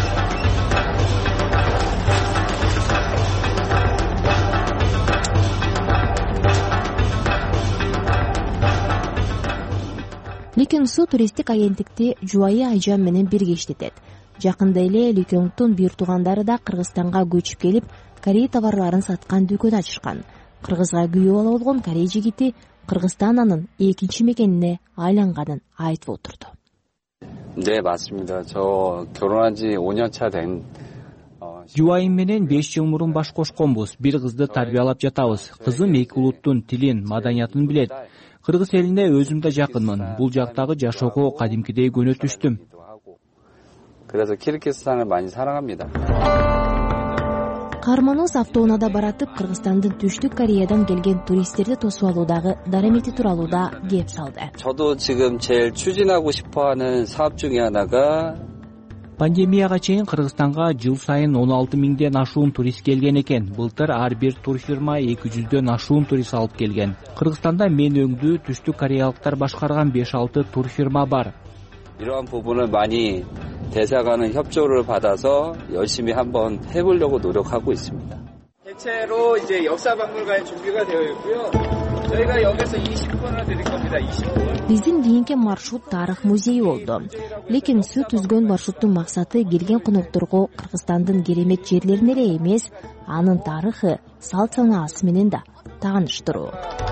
Ли Көн Су туристтик агенттикти жубайы Айжан менен бирге иштетет. Жакында эле Ли Көнтун бир туугандары да Кыргызстанга көчүп келип, Корей товарларын саткан дүкөн ачышкан. кыргызга күйөө бала болгон корей жигити Кыргызстан анын экинчи мекенине айланганын айтып отурду. 네, 맞습니다. 저 결혼한 지 5년 차 된 Жубайым менен 5 жыл мурун баш кошконбуз. Бир кызды тарбиялап жатабыз. Кызым эки улуттун тилин, маданиятын билет. Кыргыз элине өзүм да жакынмын. Бул жактагы жашоого кадимкидей көнөтүштүм. 그래서 키르기스탄을 많이 사랑합니다. Каарманыбыз автоунаада баратып, Кыргызстандын Түштүк Кореядан келген туристтерди тосуп алуудагы дарамети тууралуу да кеп салды. 저도 지금 제일 추진하고 싶어하는 사업 중에 하나가 Пандемияга чейин Кыргызстанга жыл сайын 16 миңден ашуун турист келген экен. Былтыр ар бир турфирма 200дөн ашуун турист алып келген. Кыргызстанда мен өңдүү Түштүк Кореялыктар башкарган 5-6 турфирма бар. 이러한 부분을 많이 대사관의 협조를 받아서 열심히 한번 해보려고 노력하고 있습니다. 대체로 이제 역사박물관에 준비가 되어 있고요. 저희가 여기서 20분을 드릴 겁니다. 20분. Биздин кийинки маршрут тарых музейи болду. Лекин суу түзгөн маршруттун максаты келген конокторго Кыргызстандын керемет жерлерин эле эмес, анын тарыхы, салт санаасы менен да тааныштыруу.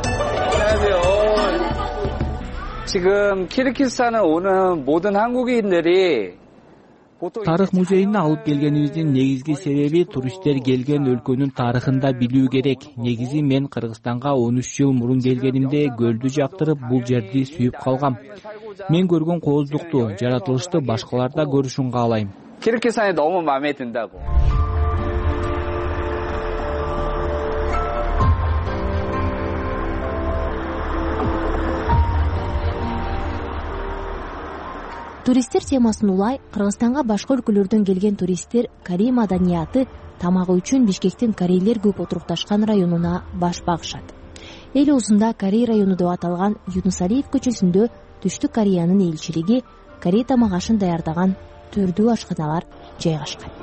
지금 키르기스탄에 오는 모든 한국인들이 Тарых музейине алып келгенибиздин негизги себеби туристтер келген өлкөнүн тарыхын да билүү керек. Негизи мен Кыргызстанга 13 жыл мурун келгенимде көлдү жактырып, бул жерди сүйүп калгам. Мен көргөн кооздукту, жаратылышты башкалар да көрүшүн каалайм. 키르기스탄이 너무 마음에 든다고. Туристтер темасын улай, Кыргызстанга башка өлкөлөрдөн келген туристтер Корей маданияты, тамагы үчүн Бишкектин корейлер көп отурукташкан районуна баш багышат. Эл оозунда Корей району деп аталган Юнусалиев көчөсүндө Түштүк Кореянын элчилиги Корей тамак ашын даярдаган төрдүү ашканалар жайгашкан.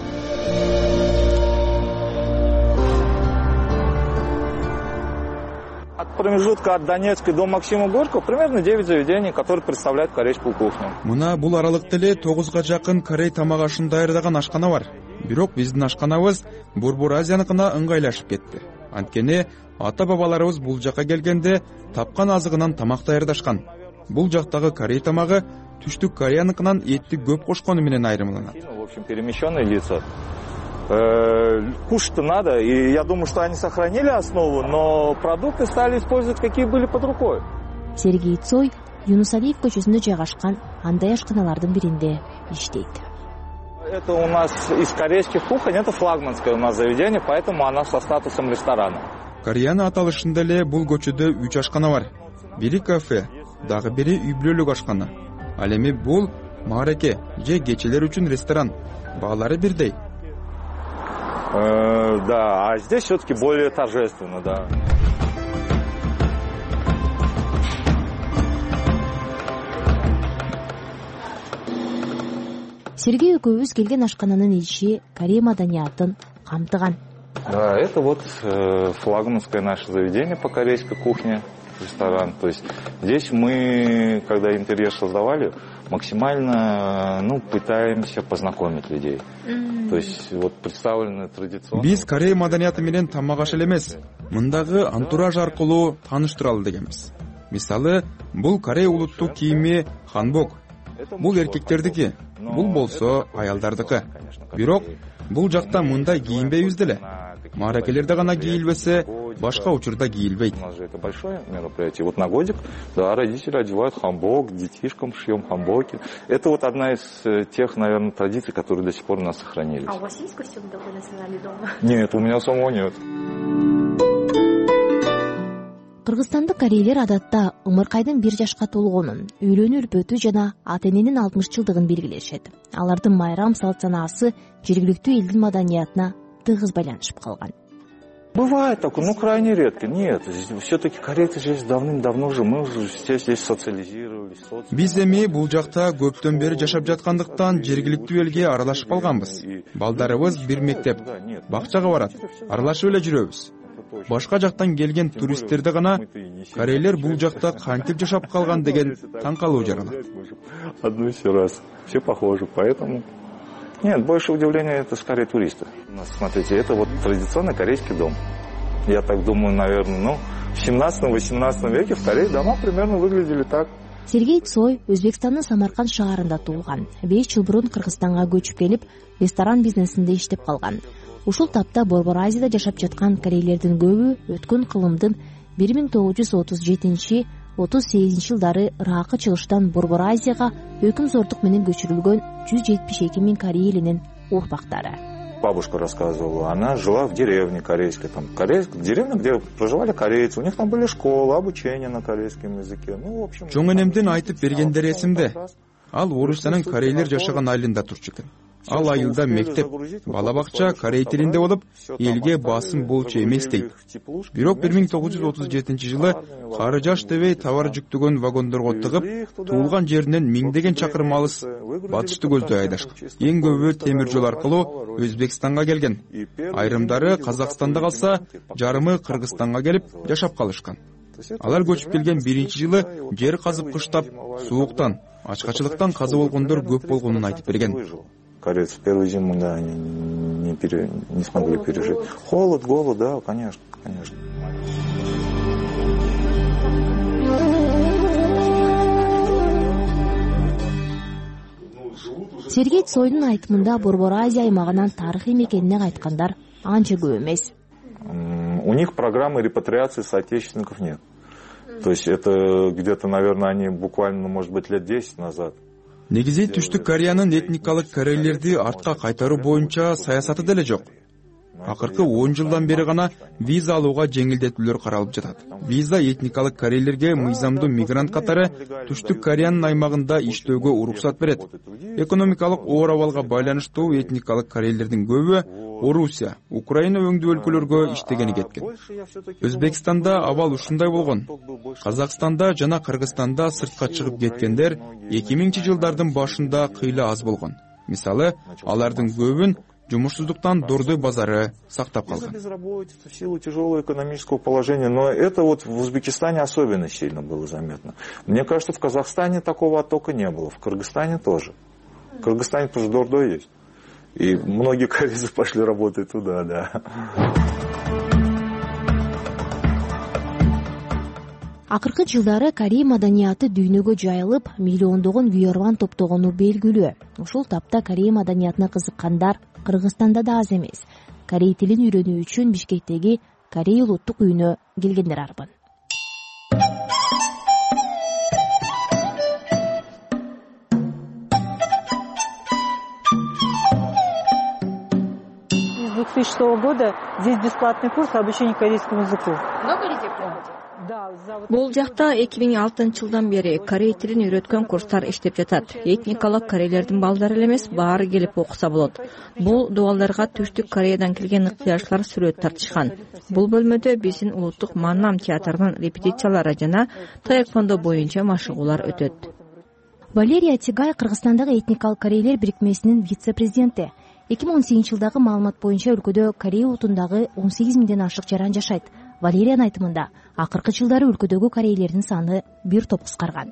От промежутка от Донецка до Максима Горького примерно 9 заведений, которые представляют корейскую кухню. Мына бул аралыкта эле 9га жакын корей тамак ашын даярдаган ашкана бар. Бирок биздин ашканабыз Борбор Азияныкына ыңгайлашып кетти. Анткени ата-бабаларыбыз бул жака келгенде тапкан азыгынан тамак даярдашкан. Бул жактагы корей тамагы Түштүк Кореяныкынан этти көп кошкону менен айырмаланат. В общем, перемещенные лица. Кушать-то надо, и я думаю, что они сохранили основу, но продукты стали использовать, какие были под рукой. Сергей Цой Юнусалиев көчөсүндө жайгашкан андай ашканалардын биринде иштейт. Это у нас из корейских кухонь, это флагманское у нас заведение, поэтому она со статусом ресторана. Кореяны аталышында эле бул көчөдө 3 ашкана бар. Бири кафе, дагы бири үй бүлөлүк ашкана. Ал эми бул маареке же кечелер үчүн ресторан. Баалары бирдей. Да, а здесь все-таки более торжественно, да. Сергей экөөбүз келген ашкананын иши Корей маданиятын камтыган. Да, это вот флагманское наше заведение по корейской кухне, ресторан. То есть здесь мы, когда интерьер создавали, максимально пытаемся познакомить людей. То есть вот представлены традиционно. Биз Корей маданияты менен тамак аш эле эмес, мындагы антураж аркылуу тааныштыралы дегенбиз. Мисалы, бул Корей улуттук кийими ханбок. Бул эркектердики, бул болсо аялдардыкы. Бирок бул жакта мындай кийинбейбиз деле. Мааракелерде гана кийилбесе, башка учурда кийилбейт. У нас же это большое мероприятие. Вот на годик, да, родители одевают ханбок, детишкам шьем ханбоки. Это вот одна из тех, наверное, традиций, которые до сих пор у нас сохранились. А у вас есть костюм такой национальный дома? Нет, у меня самого нет. Кыргызстандык корейлер адатта ымыркайдын 1 жашка толгонун, үйлөнүү үлпөтү жана ата-эненин 60 жылдыгын белгилешет. Алардын майрам салт санаасы жергиликтүү элдин маданиятына тыгыз байланышып калган. Бывает такое, крайне редко. Нет, все-таки корейцы здесь давным-давно уже, мы уже все здесь социализировались. Биз эми бул жакта көптөн бери жашап жаткандыктан жергиликтүү элге аралашып калганбыз. Балдарыбыз бир мектеп, бакчага барат, аралашып эле жүрөбүз. Башка жактан келген туристтерде гана корейлер бул жакта кантип жашап калган деген таң калуу жаралат. Одно все раз, все похоже, поэтому... Нет, больше удивления это скорее туристы. Смотрите, это вот традиционный корейский дом. Я так думаю, наверное, в 17-18 веке в Корее дома примерно выглядели так. Сергей Цой Өзбекстандын Самарканд шаарында туулган. 5 жыл бурун Кыргызстанга көчүп келип, ресторан бизнесинде иштеп калган. Ушул тапта Борбор Азияда жашап жаткан корейлердин көбү өткөн кылымдын 1937-38 жылдары Ыракы чыгыштан Борбор Азияга өкүмзордук менен көчүрүлгөн 172 миң корей элинин урпактары. Бабушка рассказывала, она жила в деревне корейской, деревня, где проживали корейцы, у них там были школы, обучение на корейском языке. В общем... Чоң энемдин айтып бергендери эсимде. Ал Орусиянын корейлер жашаган айылында турчу экен. Ал айылда мектеп, бала бакча корей тилинде болуп, элге басым болчу эмес дейт. Бирок 1937 жылы кары жаш дебей товар жүктөгөн вагондорго тыгып, туулган жеринен миңдеген чакырым алыс батышты көздөй айдашкан. Эң көбү темир жол аркылуу Өзбекстанга келген. Айрымдары Казакстанда калса, жарымы Кыргызстанга келип жашап калышкан. Алар көчүп келген биринчи жылы жер казып кыштап, сууктан, ачкачылыктан каза болгондор көп болгонун айтып берген. Корейцы в первую зиму, да, они не смогли пережить. Холод, голод, да, конечно. Сергей Цойдун айтымында Борбор Азия аймагынан тарыхый мекенине кайткандар анча көп эмес. У них программы репатриации соотечественников нет. То есть это где-то, наверное, они буквально, может быть, лет 10 назад. Негизи Түштүк Кореянын этникалык корейлерди артка кайтаруу боюнча саясаты деле жок. Акыркы 10 жылдан бери гана виза алууга жеңилдетүүлөр каралып жатат. Виза этникалык корейлерге мыйзамдуу мигрант катары Түштүк Кореянын аймагында иштөөгө уруксат берет. Экономикалык оор абалга байланыштуу этникалык корейлердин көбү Орусия, Украина өңдүү өлкөлөргө иштегени кеткен. Өзбекстанда абал ушундай болгон. Казакстанда жана Кыргызстанда сыртка чыгып кеткендер 2000 жылдардын башында кыйла аз болгон. Мисалы, алардын көбүн жумушсуздуктан дордой базары сактап калган. Безработица в силу тяжелого экономического положения, но это вот в Узбекистане особенно сильно было заметно. Мне кажется, в Казахстане такого оттока не было, в Кыргызстане тоже. В Кыргызстане тоже дордой есть. И многие корейцы пошли работать туда, да. Акыркы жылдары Корей маданияты дүйнөгө жайылып, миллиондогон күйөрман топтогону белгилүү. Ушул тапта Корей маданиятына кызыккандар Кыргызстанда да аз эмес. Корей тилин үйрөнүү үчүн Бишкектеги Корей улуттук үйүнө келгендер арбын. С 2006 года здесь бесплатный курс обучения корейскому языку. Много людей приходит? Бул жакта 2006 жылдан бери корей тилин үйрөткөн курстар иштеп жатат. Этникалык корейлердин балдары эле эмес, баары келип окуса болот. Бул дубалдарга Түштүк Кореядан келген ыктыярчылар сүрөт тартышкан. Бул бөлмөдө биздин улуттук Маннам театрынын репетициялары жана таэквондо боюнча машыгуулар өтөт. Валерия Тигай Кыргызстандагы этникалык корейлер бирикмесинин вице-президенти. 2018 жылдагы маалымат боюнча өлкөдө Корей улутундагы 18 миңден ашык жаран жашайт. Валериянын айтымында, акыркы жылдары өлкөдөгү корейлердин саны бир топ кыскарган.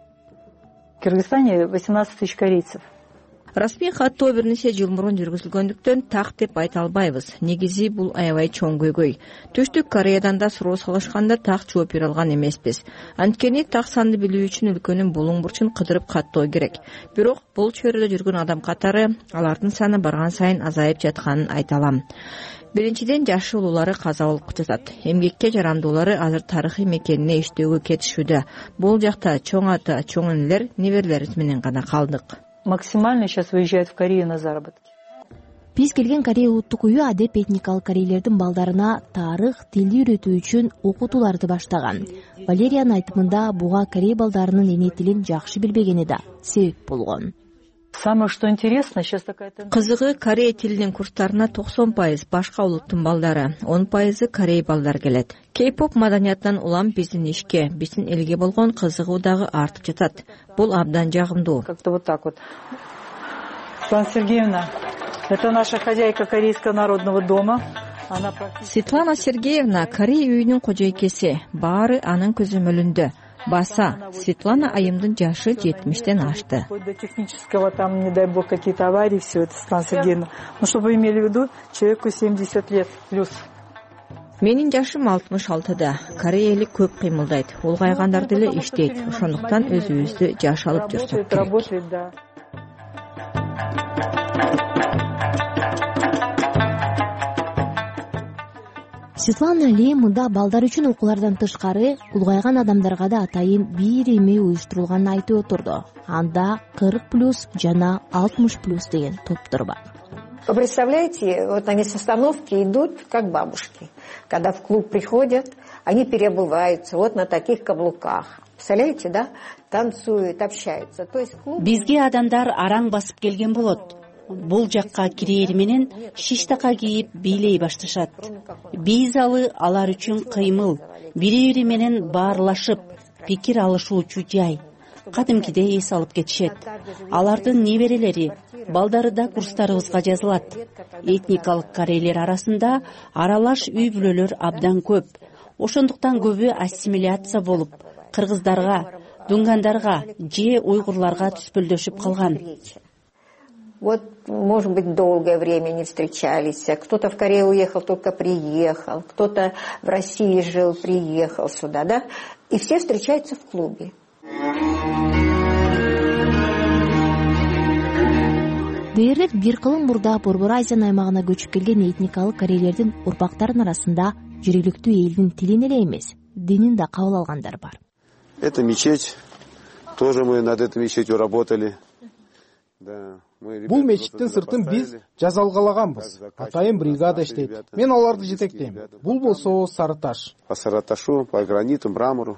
В Кыргызстане 18 тысяч корейцев. Расмий каттоо бир нече жыл мурун жүргүзүлгөндүктөн так деп айта албайбыз. Негизи бул аябай чоң көйгөй. Түштүк Кореядан да суроо салышканда так жооп бере алган эмеспиз. Анткени так санды билүү үчүн өлкөнүн булуң бурчун кыдырып каттоо керек. Бирок бул чөйрөдө жүргөн адам катары алардын саны барган сайын азайып жатканын айта алам. Биринчиден жашы улуулары каза болуп жатат. Эмгекке жарамдуулары азыр тарыхый мекенине иштөөгө кетишүүдө. Бул жакта чоң ата, чоң энелер, неберелерибиз менен гана калдык. Максимально сейчас выезжают в Корею на заработки. Биз келген Корей улуттук үйү адеп этникалык корейлердин балдарына тарых, тилди үйрөтүү үчүн окутууларды баштаган. Валериянын айтымында буга корей балдарынын эне тилин жакшы билбегени да себеп болгон. Самое что интересно, сейчас такая тенденция. Кызыгы корей тилинин курстарына 90% башка улуттун балдары, 10% корей балдар келет. Кей-поп маданиятынан улам биздин ишке, биздин элге болгон кызыгуу дагы артып жатат. Бул абдан жагымдуу. Как-то вот так вот. Светлана Сергеевна, это наша хозяйка Корейского народного дома. Светлана Сергеевна Корей үйүнүн кожойкеси, баары анын көзөмөлүндө. Баса, Светлана айымдын жашы 70-тен ашты. До технического, там, не дай бог, какие-то аварии, все это, Светлана Сергеевна. Ну, чтобы вы имели в виду, человеку 70 лет плюс. Менин жашым 66-да. Кореялык көп кыймылдайт, улгайгандар деле иштейт. Ошондуктан өзүбүздү жаш алып жүрсөк керек. Светлана Ли мында балдар үчүн окуулардан тышкары улгайган адамдарга да атайын бир эме уюштурулганын айтып отурду. Анда 40+ жана 60+ деген топтор бар. Вы представляете, вот они с остановки идут, как бабушки. Когда в клуб приходят, они переобуваются вот на таких каблуках. Представляете, да? Танцуют, общаются. То есть клуб... Бизге адамдар араң басып келген болот. Бул жакка кирээр менен шиштака кийип бийлей башташат. Би залы алар үчүн кыймыл, бири-бири менен баарлашып, пикир алышуучу жай. Кадимкидей эс алып кетишет. Алардын неберелери, балдары да курстарыбызга жазылат. Этникалык корейлер арасында аралаш үй-бүлөлөр абдан көп. Ошондуктан көбү ассимиляция болуп, кыргыздарга, дунгандарга же уйгурларга түспөлдөшүп калган. Вот, может быть, долгое время не встречались. Кто-то в Корею уехал, только приехал. Кто-то в России жил, приехал сюда, да? И все встречаются в клубе. Дээрлик бир кылым мурда Борбор Азия аймагына көчүп келген этникалык корейлердин урпактарынын арасында жергиликтүү элдин тилин эле эмес, динин да кабыл алгандар бар. Это мечеть. Тоже мы над этой мечетью работали. Бул мечиттин сыртын биз жазалгалаганбыз. Атайын бригада иштейт. Мен аларды жетектейм. Бул болсо сары таш. По сары ташу, по граниту, мрамору.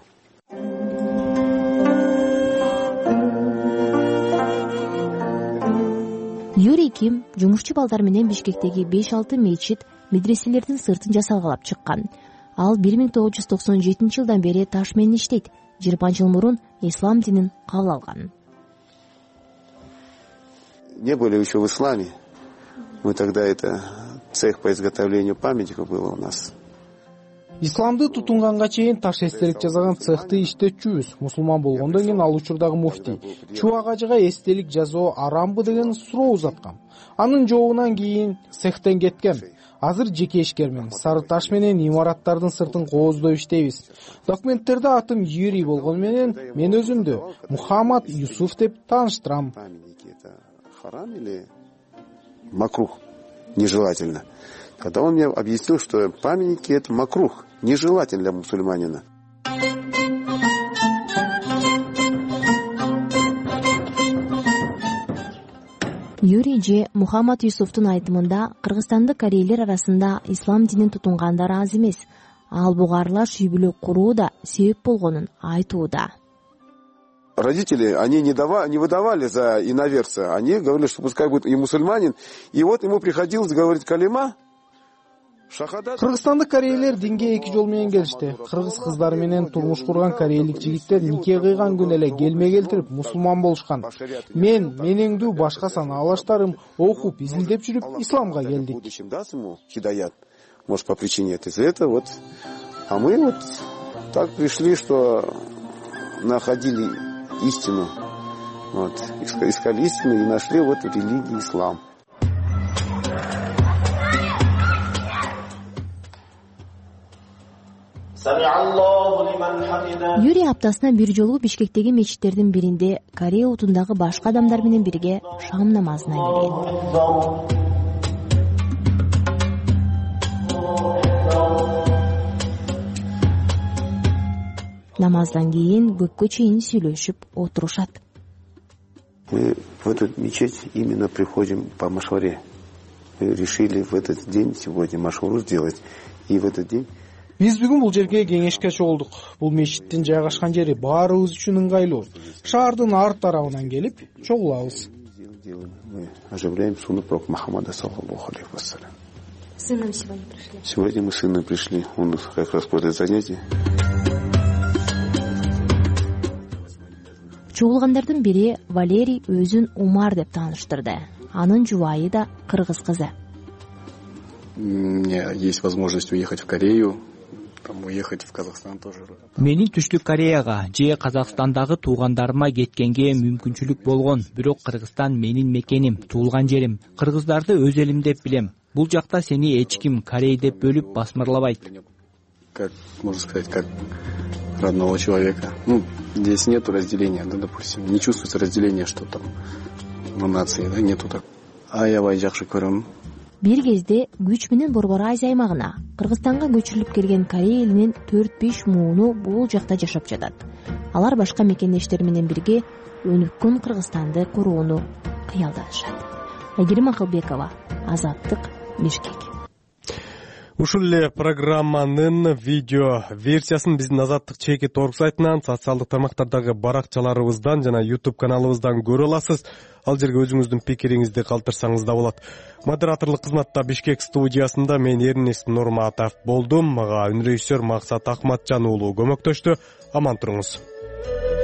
Юрий Ким жумушчу балдар менен Бишкектеги 5-6 мечит, медреселердин сыртын жасалгалап чыккан. Ал 1997 жылдан бери таш менен иштейт. 20 жыл мурун ислам динин кабыл алган. Не были еще в исламе. Мы тогда это цех по изготовлению памятников было у нас. Исламды тутунганга чейин таш эстелик жасаган цехти иштетчүбүз. Мусулман болгондон кийин ал учурдагы муфтий Чубак ажыга эстелик жазуу арамбы деген суроо узаткан. Анын жообунан кийин цехтен кеткен. Азыр жеке ишкермин. Сары таш менен имараттардын сыртын кооздоп иштейбиз. Документтерде атым Юрий болгону менен мен өзүмдү Мухаммад Юсуф деп тааныштырам. Харам или макрух, нежелательно. Когда он мне объяснил, что памятники это макрух, нежелательно для мусульманина. Юрий же Мухаммад Юсуфтун айтымында Кыргызстандык корейлер арасында ислам динин тутунгандар аз эмес. Ал буга аралаш үй-бүлө куруу да себеп болгонун айтууда. Родители, они не выдавали за иноверца. Они говорили, что пускай будет и мусульманин. И вот ему приходилось говорить калима. Кыргызстандык корейлер динге 2 жол менен келишти. Кыргыз кыздары менен турмуш курган корейлик жигиттер нике кыйган күн эле келме келтирип мусулман болушкан. Менеңдүү башка санаалаштарым окуп, изилдеп жүрүп исламга келдик. Может, по причине этого вот. А мы вот так пришли, что находили истину. Вот. Искали истину и нашли вот в религии ислам. Юрий аптасына бир жолу Бишкектеги мечиттердин биринде Корея утундагы башка адамдар менен бирге шам намазына келген. Намаздан кийин көпкө чейин сүйлөшүп отурушат. Мы в эту мечеть именно приходим по машваре. Мы решили в этот день сегодня машвару сделать. И в этот день Биз бүгүн бул жерге кеңешке чогулдук. Бул мечиттин жайгашкан жери баарыбыз үчүн ыңгайлуу. Шаардын арт тарабынан келип чогулабыз. Мы оживляем сунну пророка Мухаммада саллаллаху алейхи вассалям. Сыном сегодня пришли. Сегодня мы с сыном пришли. Он как раз после занятий. Чогулгандардын бири Валерий өзүн Умар деп тааныштырды. Анын жубайы да кыргыз кызы. У меня есть возможность уехать в Корею. Уехать в Казахстан тоже. Менин Түштүк Кореяга же Казакстандагы туугандарыма кеткенге мүмкүнчүлүк болгон. Бирок Кыргызстан менин мекеним, туулган жерим. Кыргыздарды өз элим деп билем. Бул жакта сени эч ким Корей деп бөлүп басмырлабайт. как можно сказать, как родного человека. Здесь нету разделения, да, допустим, не чувствуется разделение, что там на нации, да, нету так. Аябай жакшы көрөм. Бир кезде күч менен Борбор Азия аймагына Кыргызстанга көчүрүлүп келген Корея элинин 4-5 мууну бул жакта жашап жатат. Алар башка мекендештер менен бирге өнүккөн Кыргызстанды курууну кыялданышат. Айгерим Акылбекова, Азаттык, Бишкек. Ушул эле программанын видео версиясын биздин Азаттык чекит орг сайтынан, социалдык тармактардагы баракчаларыбыздан жана YouTube каналыбыздан көрө аласыз. Ал жерге өзүңүздүн пикириңизди калтырсаңыз да болот. Модераторлук кызматта Бишкек студиясында мен Эрнест Нурматов болдум. Мага үнрежиссер Максат Акматжан уулу көмөктөштү. Аман туруңуз.